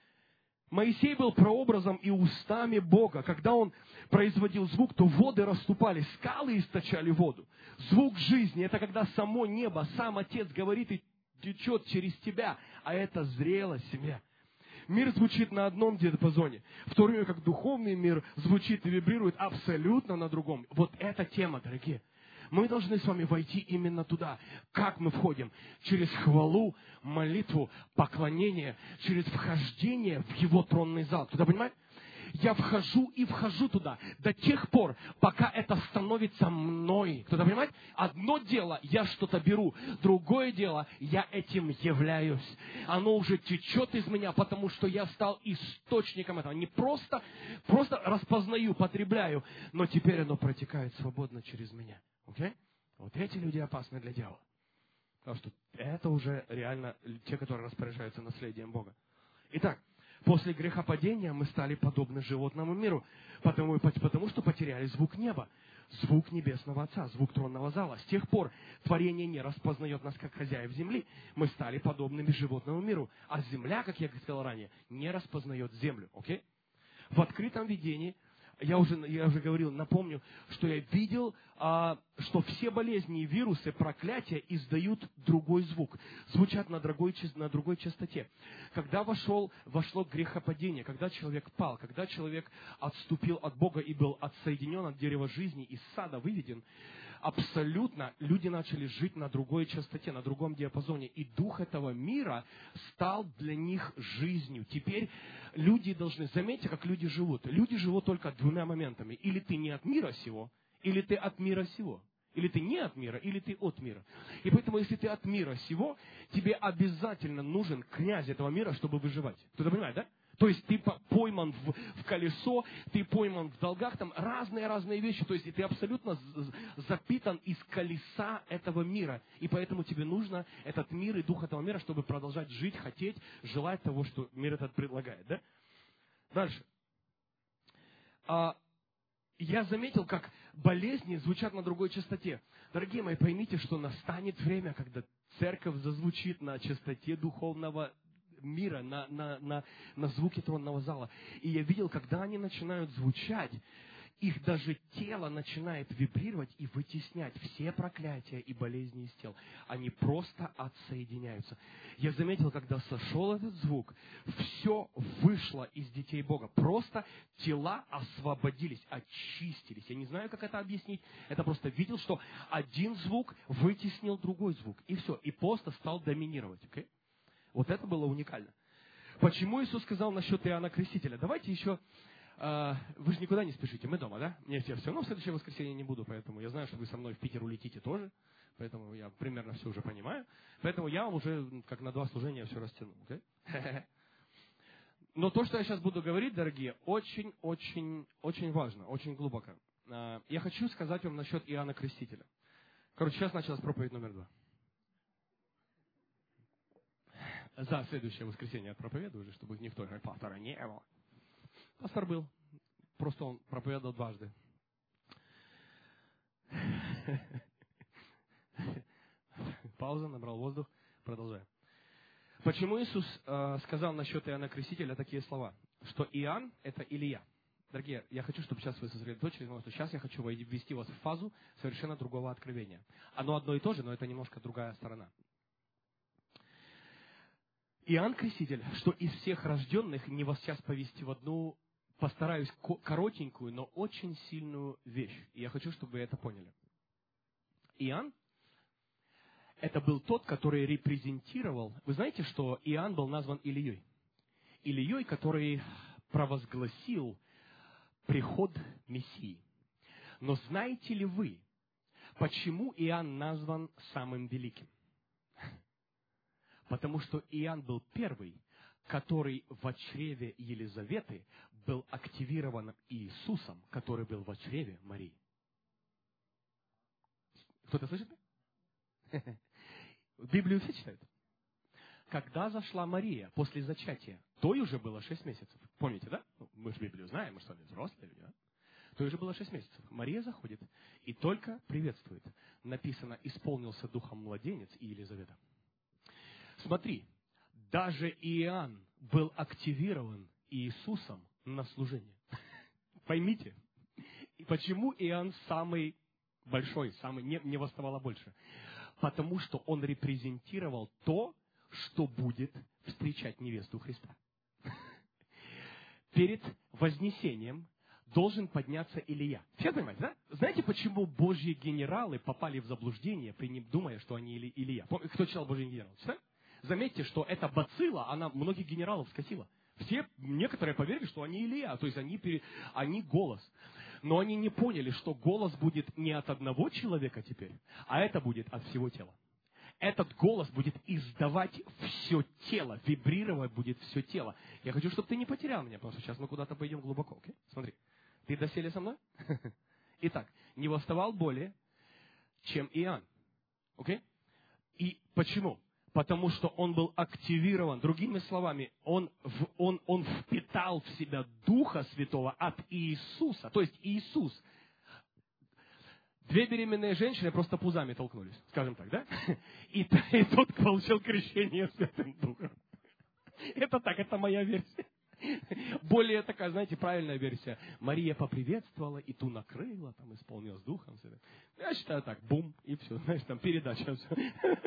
Моисей был прообразом и устами Бога. Когда он производил звук, то воды расступались, скалы источали воду. Звук жизни – это когда само небо, сам Отец говорит и течет через тебя, а это зрелость семья. Мир звучит на одном диапазоне, в то время как духовный мир звучит и вибрирует абсолютно на другом. Вот эта тема, дорогие. Мы должны с вами войти именно туда. Как мы входим? Через хвалу, молитву, поклонение, через вхождение в Его тронный зал. Кто-то понимает? Я вхожу и вхожу туда до тех пор, пока это становится мной. Кто-то понимает? Одно дело, я что-то беру. Другое дело, я этим являюсь. Оно уже течет из меня, потому что я стал источником этого. Не просто, просто распознаю, потребляю, но теперь оно протекает свободно через меня. Окей? Okay? Вот эти люди опасны для дьявола. Потому что это уже реально те, которые распоряжаются наследием Бога. Итак, после грехопадения мы стали подобны животному миру, потому, потому что потеряли звук неба, звук небесного Отца, звук тронного зала. С тех пор творение не распознает нас как хозяев земли. Мы стали подобными животному миру. А земля, как я сказал ранее, не распознает землю. Окей? В открытом видении Я уже, я уже говорил, напомню, что я видел, а, что все болезни и вирусы, проклятия издают другой звук, звучат на другой, на другой частоте. Когда вошел, вошло грехопадение, когда человек пал, когда человек отступил от Бога и был отсоединен от дерева жизни, из сада выведен, абсолютно люди начали жить на другой частоте, на другом диапазоне. И дух этого мира стал для них жизнью. Теперь люди должны, заметьте, как люди живут. Люди живут только двумя моментами. Или ты не от мира сего, или ты от мира сего. Или ты не от мира, или ты от мира. И поэтому, если ты от мира сего, тебе обязательно нужен князь этого мира, чтобы выживать. Кто-то понимает, да? То есть ты пойман в, в колесо, ты пойман в долгах, там разные-разные вещи. То есть ты абсолютно запитан из колеса этого мира. И поэтому тебе нужно этот мир и дух этого мира, чтобы продолжать жить, хотеть, желать того, что мир этот предлагает. Да? Дальше. А, я заметил, как болезни звучат на другой частоте. Дорогие мои, поймите, что настанет время, когда церковь зазвучит на частоте духовного мира, на, на, на, на звуке тронного зала. И я видел, когда они начинают звучать, их даже тело начинает вибрировать и вытеснять все проклятия и болезни из тел. Они просто отсоединяются. Я заметил, когда сошел этот звук, все вышло из детей Бога. Просто тела освободились, очистились. Я не знаю, как это объяснить. Это просто видел, что один звук вытеснил другой звук. И все. И просто стал доминировать. Okay? Вот это было уникально. Почему Иисус сказал насчет Иоанна Крестителя? Давайте еще... Вы же никуда не спешите, мы дома, да? Нет, я все равно в следующее воскресенье не буду, поэтому я знаю, что вы со мной в Питер улетите тоже, поэтому я примерно все уже понимаю. Поэтому я вам уже как на два служения все растяну. Okay? Но то, что я сейчас буду говорить, дорогие, очень-очень очень важно, очень глубоко. Я хочу сказать вам насчет Иоанна Крестителя. Короче, сейчас началась проповедь номер два. За следующее воскресенье я проповедую уже, чтобы никто пастора не было. Пастор был. Просто он проповедовал дважды. Пауза, набрал воздух. Продолжаем. Почему Иисус э, сказал насчет Иоанна Крестителя такие слова? Что Иоанн – это Илия. Дорогие, я хочу, чтобы сейчас вы сосредоточились, потому что сейчас я хочу ввести вас в фазу совершенно другого откровения. Оно одно и то же, но это немножко другая сторона. Иоанн Креститель, что из всех рожденных, не вас сейчас повести в одну, постараюсь коротенькую, но очень сильную вещь. И я хочу, чтобы вы это поняли. Иоанн – это был тот, который репрезентировал. Вы знаете, что Иоанн был назван Илией? Илией, который провозгласил приход Мессии. Но знаете ли вы, почему Иоанн назван самым великим? Потому что Иоанн был первый, который в чреве Елизаветы был активирован Иисусом, который был в чреве Марии. Кто-то слышит? Библию все читают. Когда зашла Мария после зачатия, то и уже было шесть месяцев. Помните, да? Ну, мы же Библию знаем, мы что, взрослые люди, да? То и уже было шесть месяцев. Мария заходит и только приветствует. Написано, исполнился духом младенец и Елизавета. Смотри, даже Иоанн был активирован Иисусом на служение. Поймите, и почему Иоанн самый большой, самый, не, не восставало больше? Потому что он репрезентировал то, что будет встречать невесту Христа. Перед вознесением должен подняться Илия. Все понимаете, да? Знаете, почему Божьи генералы попали в заблуждение, думая, что они Или, Илия? Кто читал Божьи генералы? Читали? Заметьте, что эта бацилла, она многих генералов скосила. Все, некоторые поверили, что они Илия, то есть они, они голос. Но они не поняли, что голос будет не от одного человека теперь, а это будет от всего тела. Этот голос будет издавать все тело, вибрировать будет все тело. Я хочу, чтобы ты не потерял меня, потому что сейчас мы куда-то пойдем глубоко. Okay? Смотри, ты доселе со мной? Итак, не восставал более, чем Иоанн. Okay? И почему? Потому что он был активирован. Другими словами, он, он, он впитал в себя Духа Святого от Иисуса. То есть Иисус. Две беременные женщины просто пузами толкнулись, скажем так, да? И, и тот получил крещение Святым Духом. Это так, это моя версия. Более такая, знаете, правильная версия. Мария поприветствовала, и ту накрыла, там исполнилась Духом Святым. Я считаю так, бум, и все, знаешь, там передача. Все.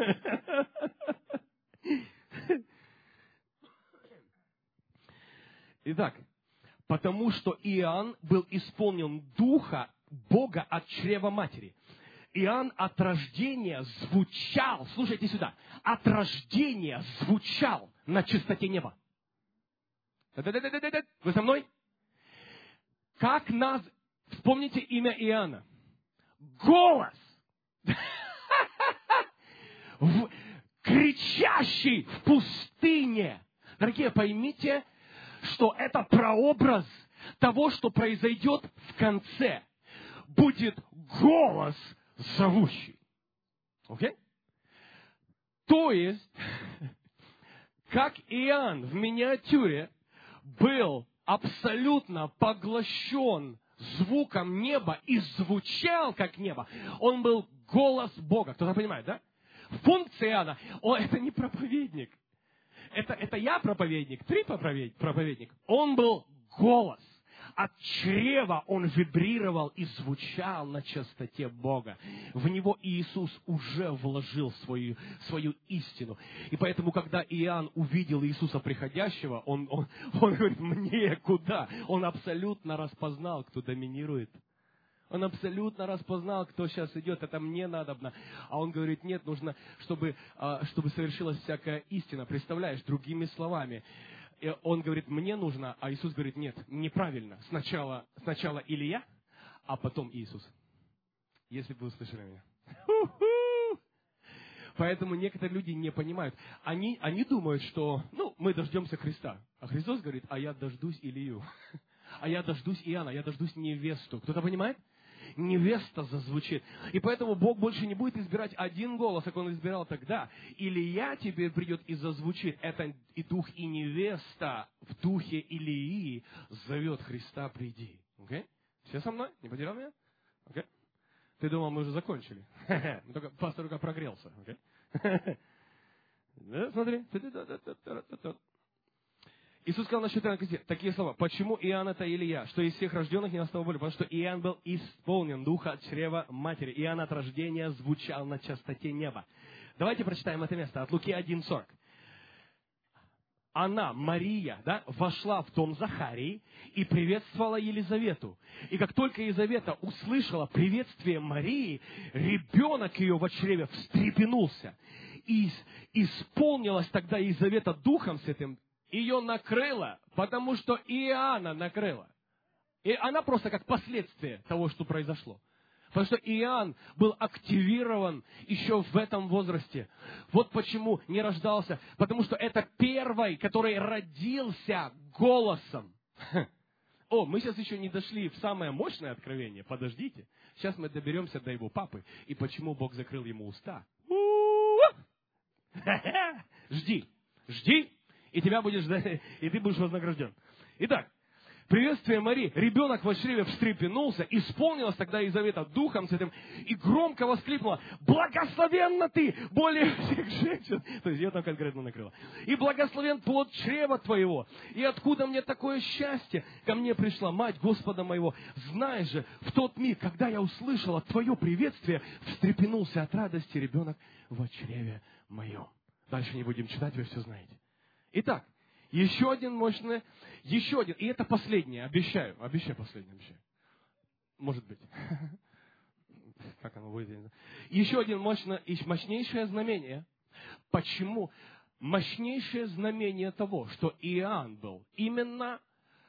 Итак, потому что Иоанн был исполнен Духа Бога от чрева матери. Иоанн от рождения звучал, слушайте сюда, от рождения звучал на чистоте неба. Вы со мной? Как нас... Вспомните имя Иоанна. Голос! Кричащий в пустыне. Дорогие, поймите, что это прообраз того, что произойдет в конце. Будет голос зовущий. Окей? Okay? То есть, как Иоанн в миниатюре был абсолютно поглощен звуком неба и звучал как небо, он был голос Бога. Кто-то понимает, да? Функция Иоанна, о, это не проповедник. Это, это я проповедник, ты проповедник. Он был голос. От чрева он вибрировал и звучал на чистоте Бога. В него Иисус уже вложил свою, свою истину. И поэтому, когда Иоанн увидел Иисуса приходящего, он, он, он говорит, мне куда? Он абсолютно распознал, кто доминирует. Он абсолютно распознал, кто сейчас идет, это мне надобно. А он говорит, нет, нужно, чтобы, чтобы совершилась всякая истина. Представляешь, другими словами. И он говорит, мне нужно, а Иисус говорит, нет, неправильно. Сначала, сначала Илия, а потом Иисус. Если бы вы услышали меня. Поэтому некоторые люди не понимают. Они, они думают, что ну, мы дождемся Христа. А Христос говорит, а я дождусь Илию. А я дождусь Иоанна, я дождусь невесту. Кто-то понимает? Невеста зазвучит. И поэтому Бог больше не будет избирать один голос, как Он избирал тогда. Илия теперь придет и зазвучит. Это и дух, и невеста в духе Илии зовет Христа, приди. Okay? Все со мной? Не потерял меня? Okay? Ты думал, мы уже закончили? Только пастор только прогрелся. Okay? Смотри. Иисус сказал насчет Иоанна Крестителя такие слова. Почему Иоанн это Илия? Что из всех рожденных не настало боли? Потому что Иоанн был исполнен духа от чрева матери. Иоанн от рождения звучал на чистоте неба. Давайте прочитаем это место от Луки один сорок. она, Мария, да, вошла в дом Захарии и приветствовала Елизавету. И как только Елизавета услышала приветствие Марии, ребенок ее в чреве встрепенулся. И исполнилась тогда Елизавета Духом Святым, ее накрыло, потому что Иоанна накрыло. И она просто как последствие того, что произошло. Потому что Иоанн был активирован еще в этом возрасте. Вот почему не рождался. Потому что это первый, который родился голосом. О, мы сейчас еще не дошли в самое мощное откровение. Подождите. Сейчас мы доберемся до его папы. И почему Бог закрыл ему уста. Жди. Жди. И тебя будешь, и ты будешь вознагражден. Итак. Приветствие Марии. Ребенок в чреве встрепенулся, исполнилась тогда Елизавета Духом Святым и громко воскликнула: «Благословенна ты более всех женщин!» То есть ее там конкретно накрыло. «И благословен плод чрева твоего! И откуда мне такое счастье? Ко мне пришла мать Господа моего. Знаешь же, в тот миг, когда я услышала твое приветствие, встрепенулся от радости ребенок в чреве моем». Дальше не будем читать, вы все знаете. Итак, еще один мощный, еще один, и это последнее, обещаю, обещаю последнее, обещаю. Может быть. Как оно будет, я не знаю. Еще один мощное, мощнейшее знамение. Почему? Мощнейшее знамение того, что Иоанн был именно...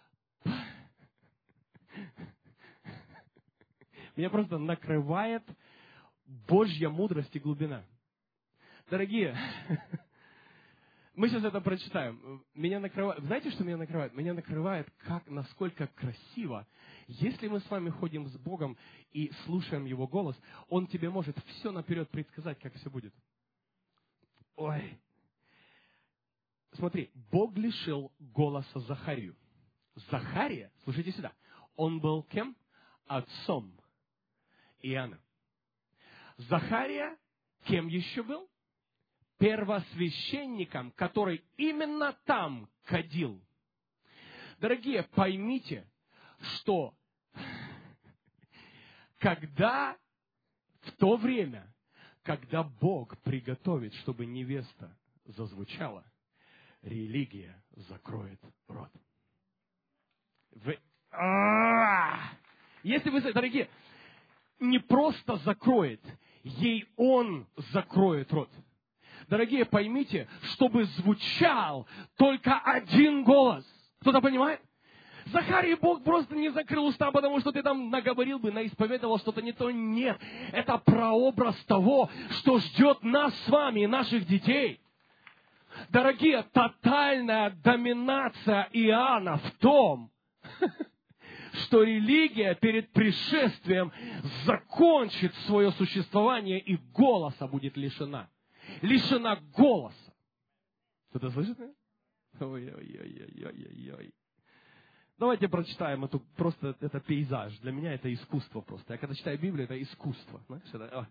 Меня просто накрывает Божья мудрость и глубина. Дорогие... Мы сейчас это прочитаем. Меня накрывает... Знаете, что меня накрывает? Меня накрывает, как, насколько красиво. Если мы с вами ходим с Богом и слушаем Его голос, Он тебе может все наперед предсказать, как все будет. Ой. Смотри, Бог лишил голоса Захарию. Захария, слушайте сюда, он был кем? Отцом Иоанна. Захария кем еще был? Первосвященником, который именно там кадил. Дорогие, поймите, что когда в то время, когда Бог приготовит, чтобы невеста зазвучала, религия закроет рот. Вы... Если вы, дорогие, не просто закроет, ей Он закроет рот. Дорогие, поймите, чтобы звучал только один голос. Кто-то понимает? Захарии Бог просто не закрыл уста, потому что ты там наговорил бы, наисповедовал что-то не то. Нет. Это прообраз того, что ждет нас с вами и наших детей. Дорогие, тотальная доминация Иоанна в том, что религия перед пришествием закончит свое существование и голоса будет лишена. Лишена голоса. Кто-то слышит меня? Ой-ой-ой-ой-ой-ой. Давайте прочитаем эту, просто это пейзаж. Для меня это искусство просто. Я когда читаю Библию, это искусство. Знаешь, это...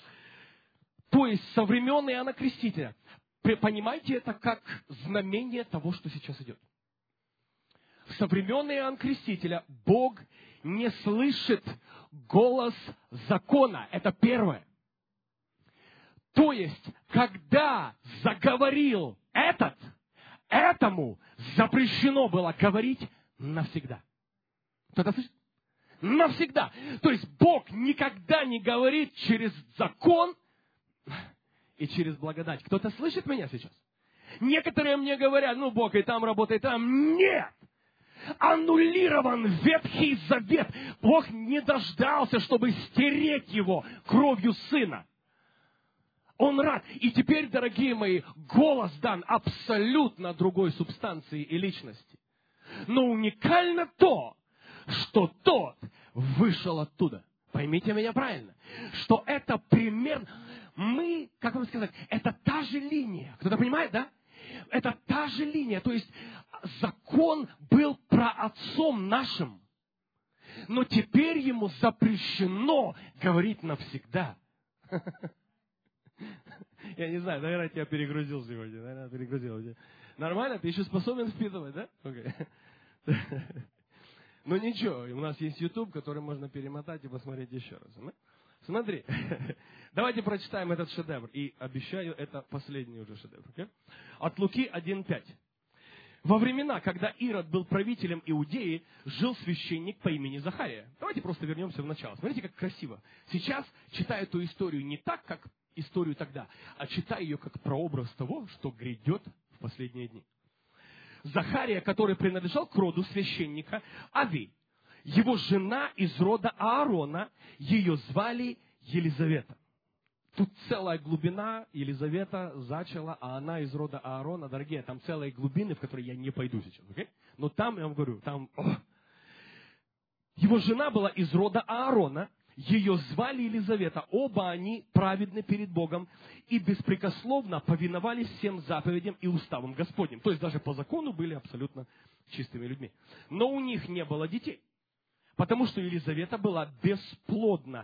То есть со времен Иоанна Крестителя. Понимаете это как знамение того, что сейчас идет. Со времен Иоанна Крестителя Бог не слышит голос закона. Это первое. То есть, когда заговорил этот, этому запрещено было говорить навсегда. Кто-то слышит? Навсегда. То есть, Бог никогда не говорит через закон и через благодать. Кто-то слышит меня сейчас? Некоторые мне говорят, ну, Бог и там работает, и там. Нет! Аннулирован Ветхий Завет. Бог не дождался, чтобы стереть его кровью Сына. Он рад. И теперь, дорогие мои, голос дан абсолютно другой субстанции и личности. Но уникально то, что тот вышел оттуда. Поймите меня правильно. Что это примерно... Мы, как вам сказать, это та же линия. Кто-то понимает, да? Это та же линия. То есть закон был праотцом нашим. Но теперь ему запрещено говорить навсегда. Я не знаю, наверное, тебя перегрузил сегодня. Наверное, перегрузил. Нормально? Ты еще способен впитывать, да? Okay. Ну ничего, у нас есть YouTube, который можно перемотать и посмотреть еще раз. Смотри, давайте прочитаем этот шедевр. И обещаю, это последний уже шедевр. Okay? От Луки один пять. Во времена, когда Ирод был правителем Иудеи, жил священник по имени Захария. Давайте просто вернемся в начало. Смотрите, как красиво. Сейчас читаю эту историю не так, как историю тогда, а читаю ее как прообраз того, что грядет в последние дни. Захария, который принадлежал к роду священника Ави, его жена из рода Аарона, ее звали Елизавета. Тут целая глубина, Елизавета зачала, а она из рода Аарона. Дорогие, там целые глубины, в которые я не пойду сейчас. Okay? Но там, я вам говорю, там... О. Его жена была из рода Аарона, ее звали Елизавета. Оба они праведны перед Богом и беспрекословно повиновались всем заповедям и уставам Господним. То есть даже по закону были абсолютно чистыми людьми. Но у них не было детей, потому что Елизавета была бесплодна.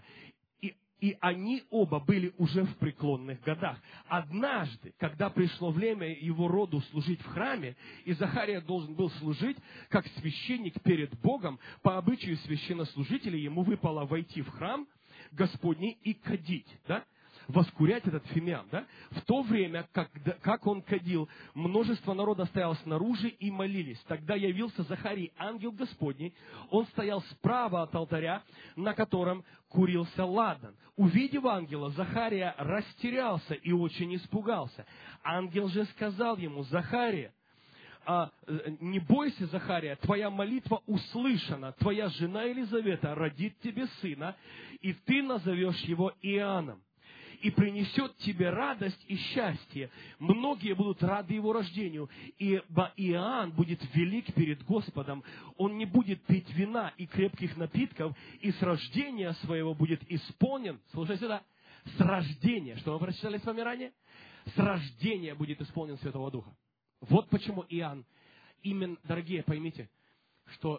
И они оба были уже в преклонных годах. Однажды, когда пришло время его роду служить в храме, и Захария должен был служить как священник перед Богом, по обычаю священнослужителей ему выпало войти в храм Господний и кадить, да? Воскурять этот фимиам, да? В то время, когда, как он кадил, множество народа стояло снаружи и молились. Тогда явился Захарии ангел Господний. Он стоял справа от алтаря, на котором курился ладан. Увидев ангела, Захария растерялся и очень испугался. Ангел же сказал ему: Захария, а, не бойся, Захария, твоя молитва услышана, твоя жена Елизавета родит тебе сына, и ты назовешь его Иоанном. И принесет тебе радость и счастье. Многие будут рады его рождению. Ибо Иоанн будет велик перед Господом. Он не будет пить вина и крепких напитков, и с рождения своего будет исполнен. Слушай сюда. С рождения. Что мы прочитали с вами ранее? С рождения будет исполнен Святого Духа. Вот почему Иоанн. Именно, дорогие, поймите, что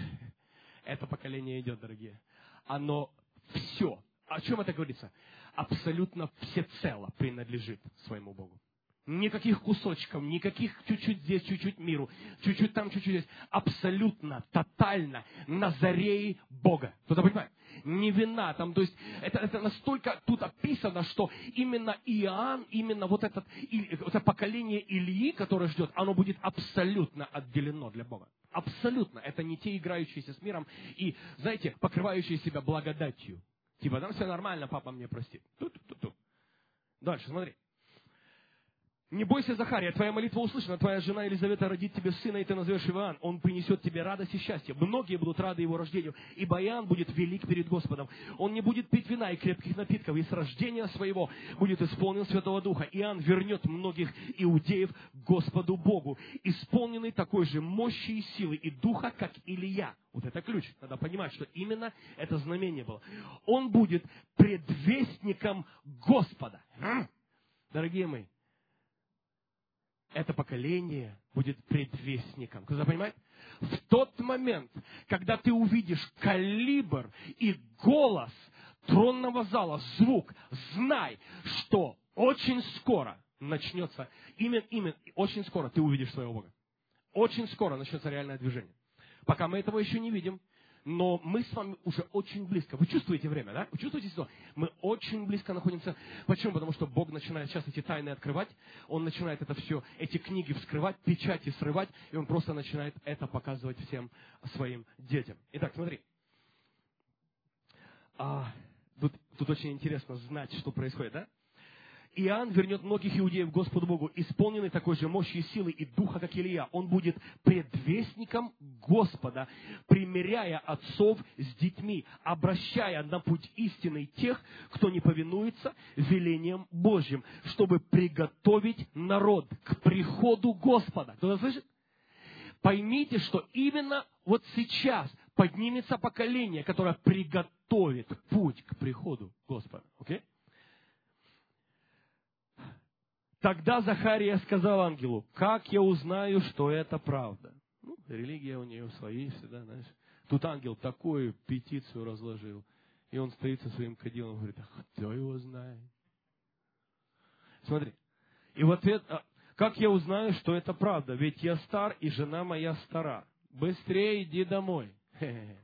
это поколение идет, дорогие. Оно все. О чем это говорится? Абсолютно всецело принадлежит своему Богу. Никаких кусочков, никаких чуть-чуть здесь, чуть-чуть миру, чуть-чуть там, чуть-чуть здесь. Абсолютно, тотально Назарей Бога. Кто-то понимает? Не вина там, то есть это, это настолько тут описано, что именно Иоанн, именно вот, этот, вот это поколение Ильи, которое ждет, оно будет абсолютно отделено для Бога. Абсолютно. Это не те, играющиеся с миром и, знаете, покрывающие себя благодатью. Типа, там все нормально, папа мне простит. Ту-ту-ту-ту. Дальше, смотри. Не бойся, Захария, твоя молитва услышана, твоя жена Елизавета родит тебе сына, и ты назовешь его Иоанн. Он принесет тебе радость и счастье. Многие будут рады его рождению, ибо Иоанн будет велик перед Господом. Он не будет пить вина и крепких напитков, и с рождения своего будет исполнен Святого Духа. Иоанн вернет многих иудеев к Господу Богу, исполненный такой же мощи и силы и духа, как Илия. Вот это ключ. Надо понимать, что именно это знамение было. Он будет предвестником Господа. Дорогие мои, это поколение будет предвестником. Кто-то понимает? В тот момент, когда ты увидишь калибр и голос тронного зала, звук, знай, что очень скоро начнется, именно, именно, очень скоро ты увидишь своего Бога. Очень скоро начнется реальное движение. Пока мы этого еще не видим, но мы с вами уже очень близко. Вы чувствуете время, да? Вы чувствуете, что мы очень близко находимся? Почему? Потому что Бог начинает сейчас эти тайны открывать, Он начинает это все, эти книги вскрывать, печати срывать, и Он просто начинает это показывать всем своим детям. Итак, смотри. А, тут, тут очень интересно знать, что происходит, да? Иоанн вернет многих иудеев к Господу Богу, исполненный такой же мощи и силы и духа, как Илия. Он будет предвестником Господа, примиряя отцов с детьми, обращая на путь истины тех, кто не повинуется велениям Божьим, чтобы приготовить народ к приходу Господа. Кто-то слышит? Поймите, что именно вот сейчас поднимется поколение, которое приготовит путь к приходу Господа. Окей? Тогда Захария сказал ангелу: как я узнаю, что это правда? Ну, религия у нее свои всегда, знаешь. Тут ангел такую петицию разложил. И он стоит со своим кадилом и говорит: а кто его знает? Смотри. И в ответ: как я узнаю, что это правда? Ведь я стар, и жена моя стара. Быстрее иди домой. Хе-хе.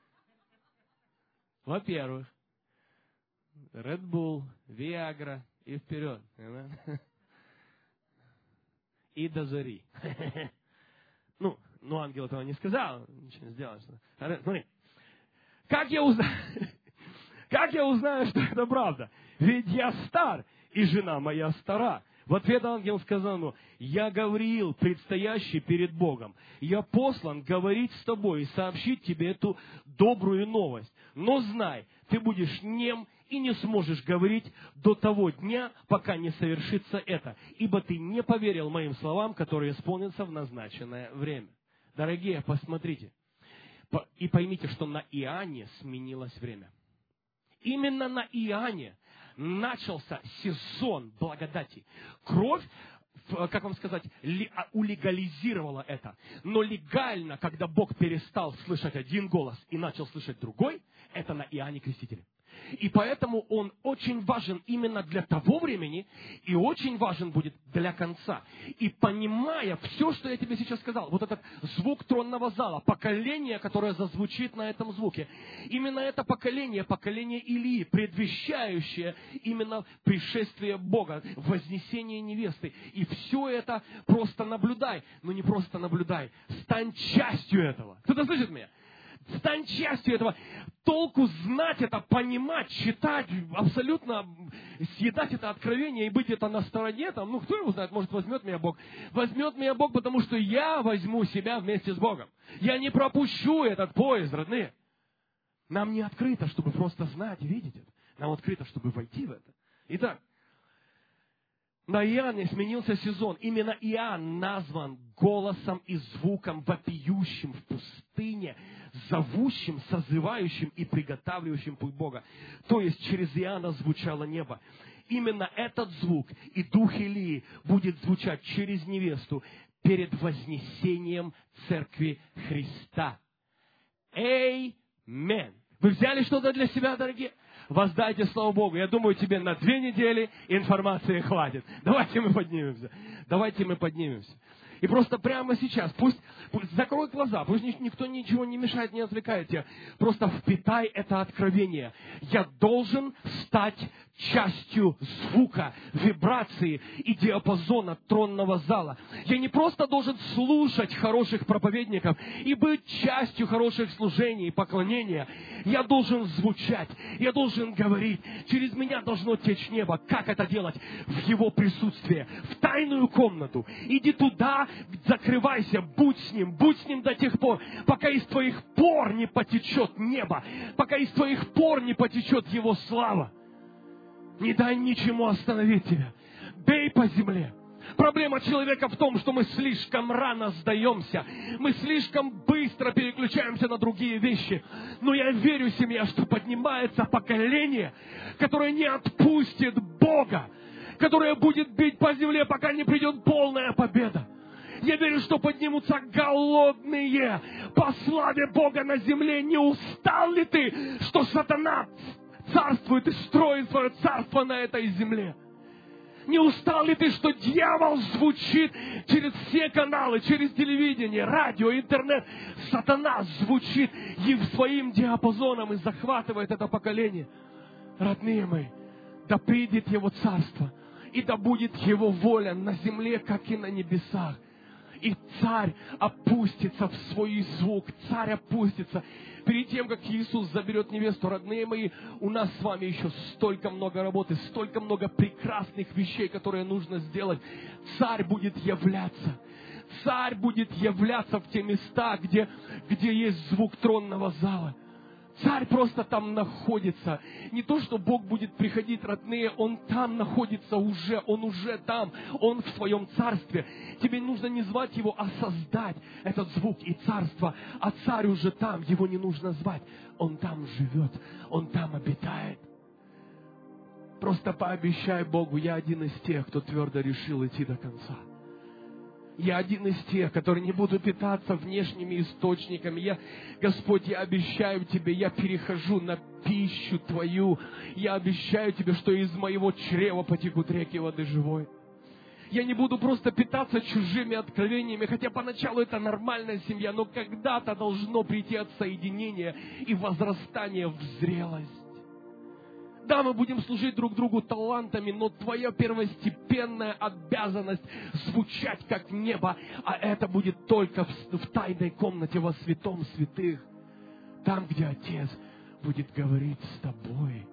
Во-первых, Red Bull, Viagra и вперед. И до зари. Ну, ну ангел этого не сказал, ничего не сделал. Смотри, как я узнаю, как я узнаю, что это правда? Ведь я стар, и жена моя стара. В ответ ангел сказал ему: я Гавриил, предстоящий перед Богом. Я послан говорить с тобой и сообщить тебе эту добрую новость. Но знай, ты будешь нем и не сможешь говорить до того дня, пока не совершится это. Ибо ты не поверил моим словам, которые исполнятся в назначенное время. Дорогие, посмотрите. И поймите, что на Иоанне сменилось время. Именно на Иоанне начался сезон благодати. Кровь, как вам сказать, улегализировала это. Но легально, когда Бог перестал слышать один голос и начал слышать другой, это на Иоанне Крестителе. И поэтому он очень важен именно для того времени и очень важен будет для конца. И понимая все, что я тебе сейчас сказал, вот этот звук тронного зала, поколение, которое зазвучит на этом звуке, именно это поколение, поколение Илии, предвещающее именно пришествие Бога, вознесение невесты. И все это просто наблюдай, но не просто наблюдай, стань частью этого. Кто-то слышит меня? Стань частью этого. Толку знать это, понимать, читать, абсолютно съедать это откровение и быть это на стороне. Там, ну, кто его знает, может, возьмет меня Бог. Возьмет меня Бог, потому что я возьму себя вместе с Богом. Я не пропущу этот поезд, родные. Нам не открыто, чтобы просто знать и видеть это. Нам открыто, чтобы войти в это. Итак, на Иоанне сменился сезон. Именно Иоанн назван голосом и звуком, вопиющим в пустыне, зовущим, созывающим и приготавливающим путь Бога. То есть через Иоанна звучало небо. Именно этот звук и дух Илии будет звучать через невесту перед вознесением Церкви Христа. Аминь. Вы взяли что-то для себя, дорогие? Воздайте славу Богу. Я думаю, тебе на две недели информации хватит. Давайте мы поднимемся. Давайте мы поднимемся. И просто прямо сейчас, пусть, пусть закрой глаза, пусть никто ничего не мешает, не отвлекает тебя. Просто впитай это откровение. Я должен стать частью звука, вибрации и диапазона тронного зала. Я не просто должен слушать хороших проповедников и быть частью хороших служений и поклонения. Я должен звучать, я должен говорить. Через меня должно течь небо. Как это делать? В Его присутствии, в тайную комнату. Иди туда, закрывайся, будь с Ним, будь с Ним до тех пор, пока из твоих пор не потечет небо, пока из твоих пор не потечет Его слава. Не дай ничему остановить тебя. Бей по земле. Проблема человека в том, что мы слишком рано сдаемся. Мы слишком быстро переключаемся на другие вещи. Но я верю, семья, что поднимается поколение, которое не отпустит Бога, которое будет бить по земле, пока не придет полная победа. Я верю, что поднимутся голодные по славе Бога на земле. Не устал ли ты, что сатана царствует и строит свое царство на этой земле? Не устал ли ты, что дьявол звучит через все каналы, через телевидение, радио, интернет? Сатана звучит и своим диапазоном и захватывает это поколение. Родные мои, да придет Его царство, и да будет Его воля на земле, как и на небесах. И царь опустится в свой звук, царь опустится. Перед тем, как Иисус заберет невесту, родные мои, у нас с вами еще столько много работы, столько много прекрасных вещей, которые нужно сделать. Царь будет являться. Царь будет являться в те места, где, где есть звук тронного зала. Царь просто там находится. Не то, что Бог будет приходить, родные, Он там находится уже, Он уже там, Он в своем царстве. Тебе нужно не звать Его, а создать этот звук и царство. А царь уже там, Его не нужно звать. Он там живет, Он там обитает. Просто пообещай Богу, я один из тех, кто твердо решил идти до конца. Я один из тех, которые не буду питаться внешними источниками. Я, Господь, я обещаю Тебе, я перехожу на пищу Твою. Я обещаю Тебе, что из моего чрева потекут реки воды живой. Я не буду просто питаться чужими откровениями, хотя поначалу это нормальная семья, но когда-то должно прийти отсоединение и возрастание в зрелость. Да, мы будем служить друг другу талантами, но Твоя первостепенная обязанность звучать как небо, а это будет только в, в тайной комнате во святом святых, там, где Отец будет говорить с Тобой.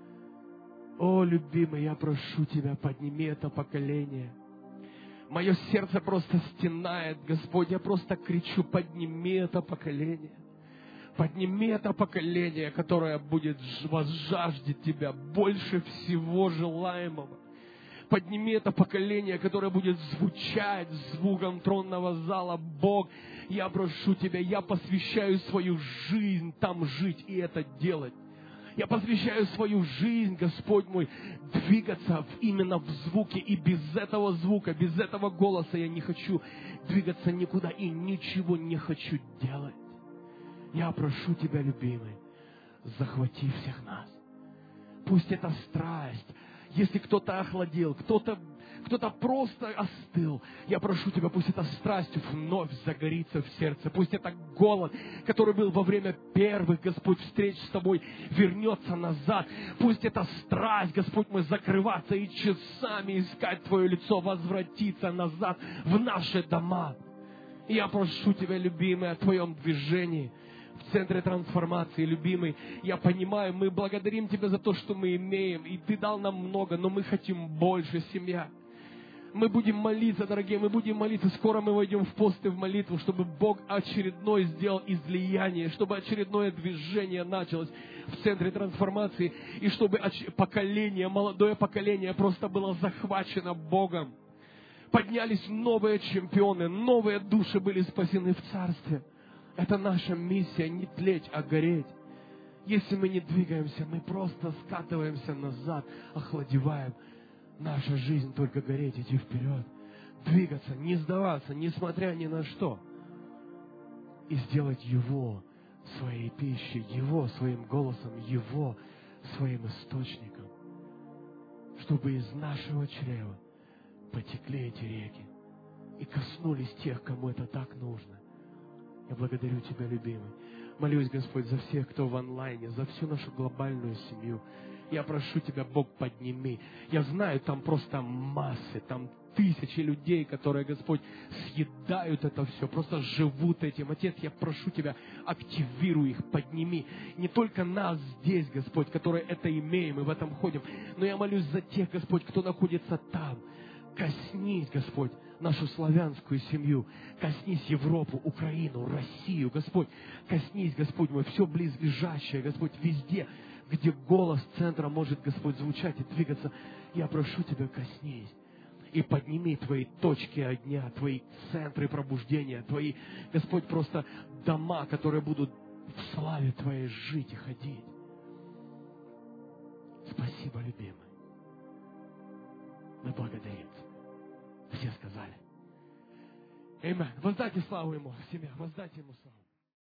О, любимый, я прошу Тебя, подними это поколение. Мое сердце просто стенает, Господь, я просто кричу, подними это поколение. Подними это поколение, которое будет возжаждет Тебя больше всего желаемого. Подними это поколение, которое будет звучать звуком тронного зала. Бог, я прошу Тебя, я посвящаю свою жизнь там жить и это делать. Я посвящаю свою жизнь, Господь мой, двигаться именно в звуке. И без этого звука, без этого голоса я не хочу двигаться никуда и ничего не хочу делать. Я прошу Тебя, любимый, захвати всех нас. Пусть эта страсть, если кто-то охладел, кто-то, кто-то просто остыл, я прошу Тебя, пусть эта страсть вновь загорится в сердце. Пусть этот голод, который был во время первых, Господь, встреч с Тобой, вернется назад. Пусть эта страсть, Господь мой, закрываться и часами искать Твое лицо, возвратиться назад в наши дома. И я прошу Тебя, любимый, о Твоем движении в центре трансформации, любимый. Я понимаю, мы благодарим Тебя за то, что мы имеем, и Ты дал нам много, но мы хотим больше, семья. Мы будем молиться, дорогие, мы будем молиться. Скоро мы войдем в пост и в молитву, чтобы Бог очередной сделал излияние, чтобы очередное движение началось в центре трансформации, и чтобы поколение, молодое поколение просто было захвачено Богом. Поднялись новые чемпионы, новые души были спасены в Царстве. Это наша миссия, не тлеть, а гореть. Если мы не двигаемся, мы просто скатываемся назад, охладеваем. Наша жизнь только гореть, идти вперед. Двигаться, не сдаваться, несмотря ни на что. И сделать Его своей пищей, Его своим голосом, Его своим источником. Чтобы из нашего чрева потекли эти реки и коснулись тех, кому это так нужно. Я благодарю Тебя, любимый. Молюсь, Господь, за всех, кто в онлайне, за всю нашу глобальную семью. Я прошу Тебя, Бог, подними. Я знаю, там просто массы, там тысячи людей, которые, Господь, съедают это все, просто живут этим. Отец, я прошу Тебя, активируй их, подними. Не только нас здесь, Господь, которые это имеем и в этом ходим, но я молюсь за тех, Господь, кто находится там. Коснись, Господь, нашу славянскую семью. Коснись Европу, Украину, Россию, Господь. Коснись, Господь мой, все близлежащее, Господь, везде, где голос центра может, Господь, звучать и двигаться. Я прошу Тебя, коснись. И подними Твои точки огня, Твои центры пробуждения, Твои, Господь, просто дома, которые будут в славе Твоей жить и ходить. Спасибо, любимый. Мы благодарим Тебя. Все сказали. Аминь. Воздайте славу Ему, семья, воздайте Ему славу.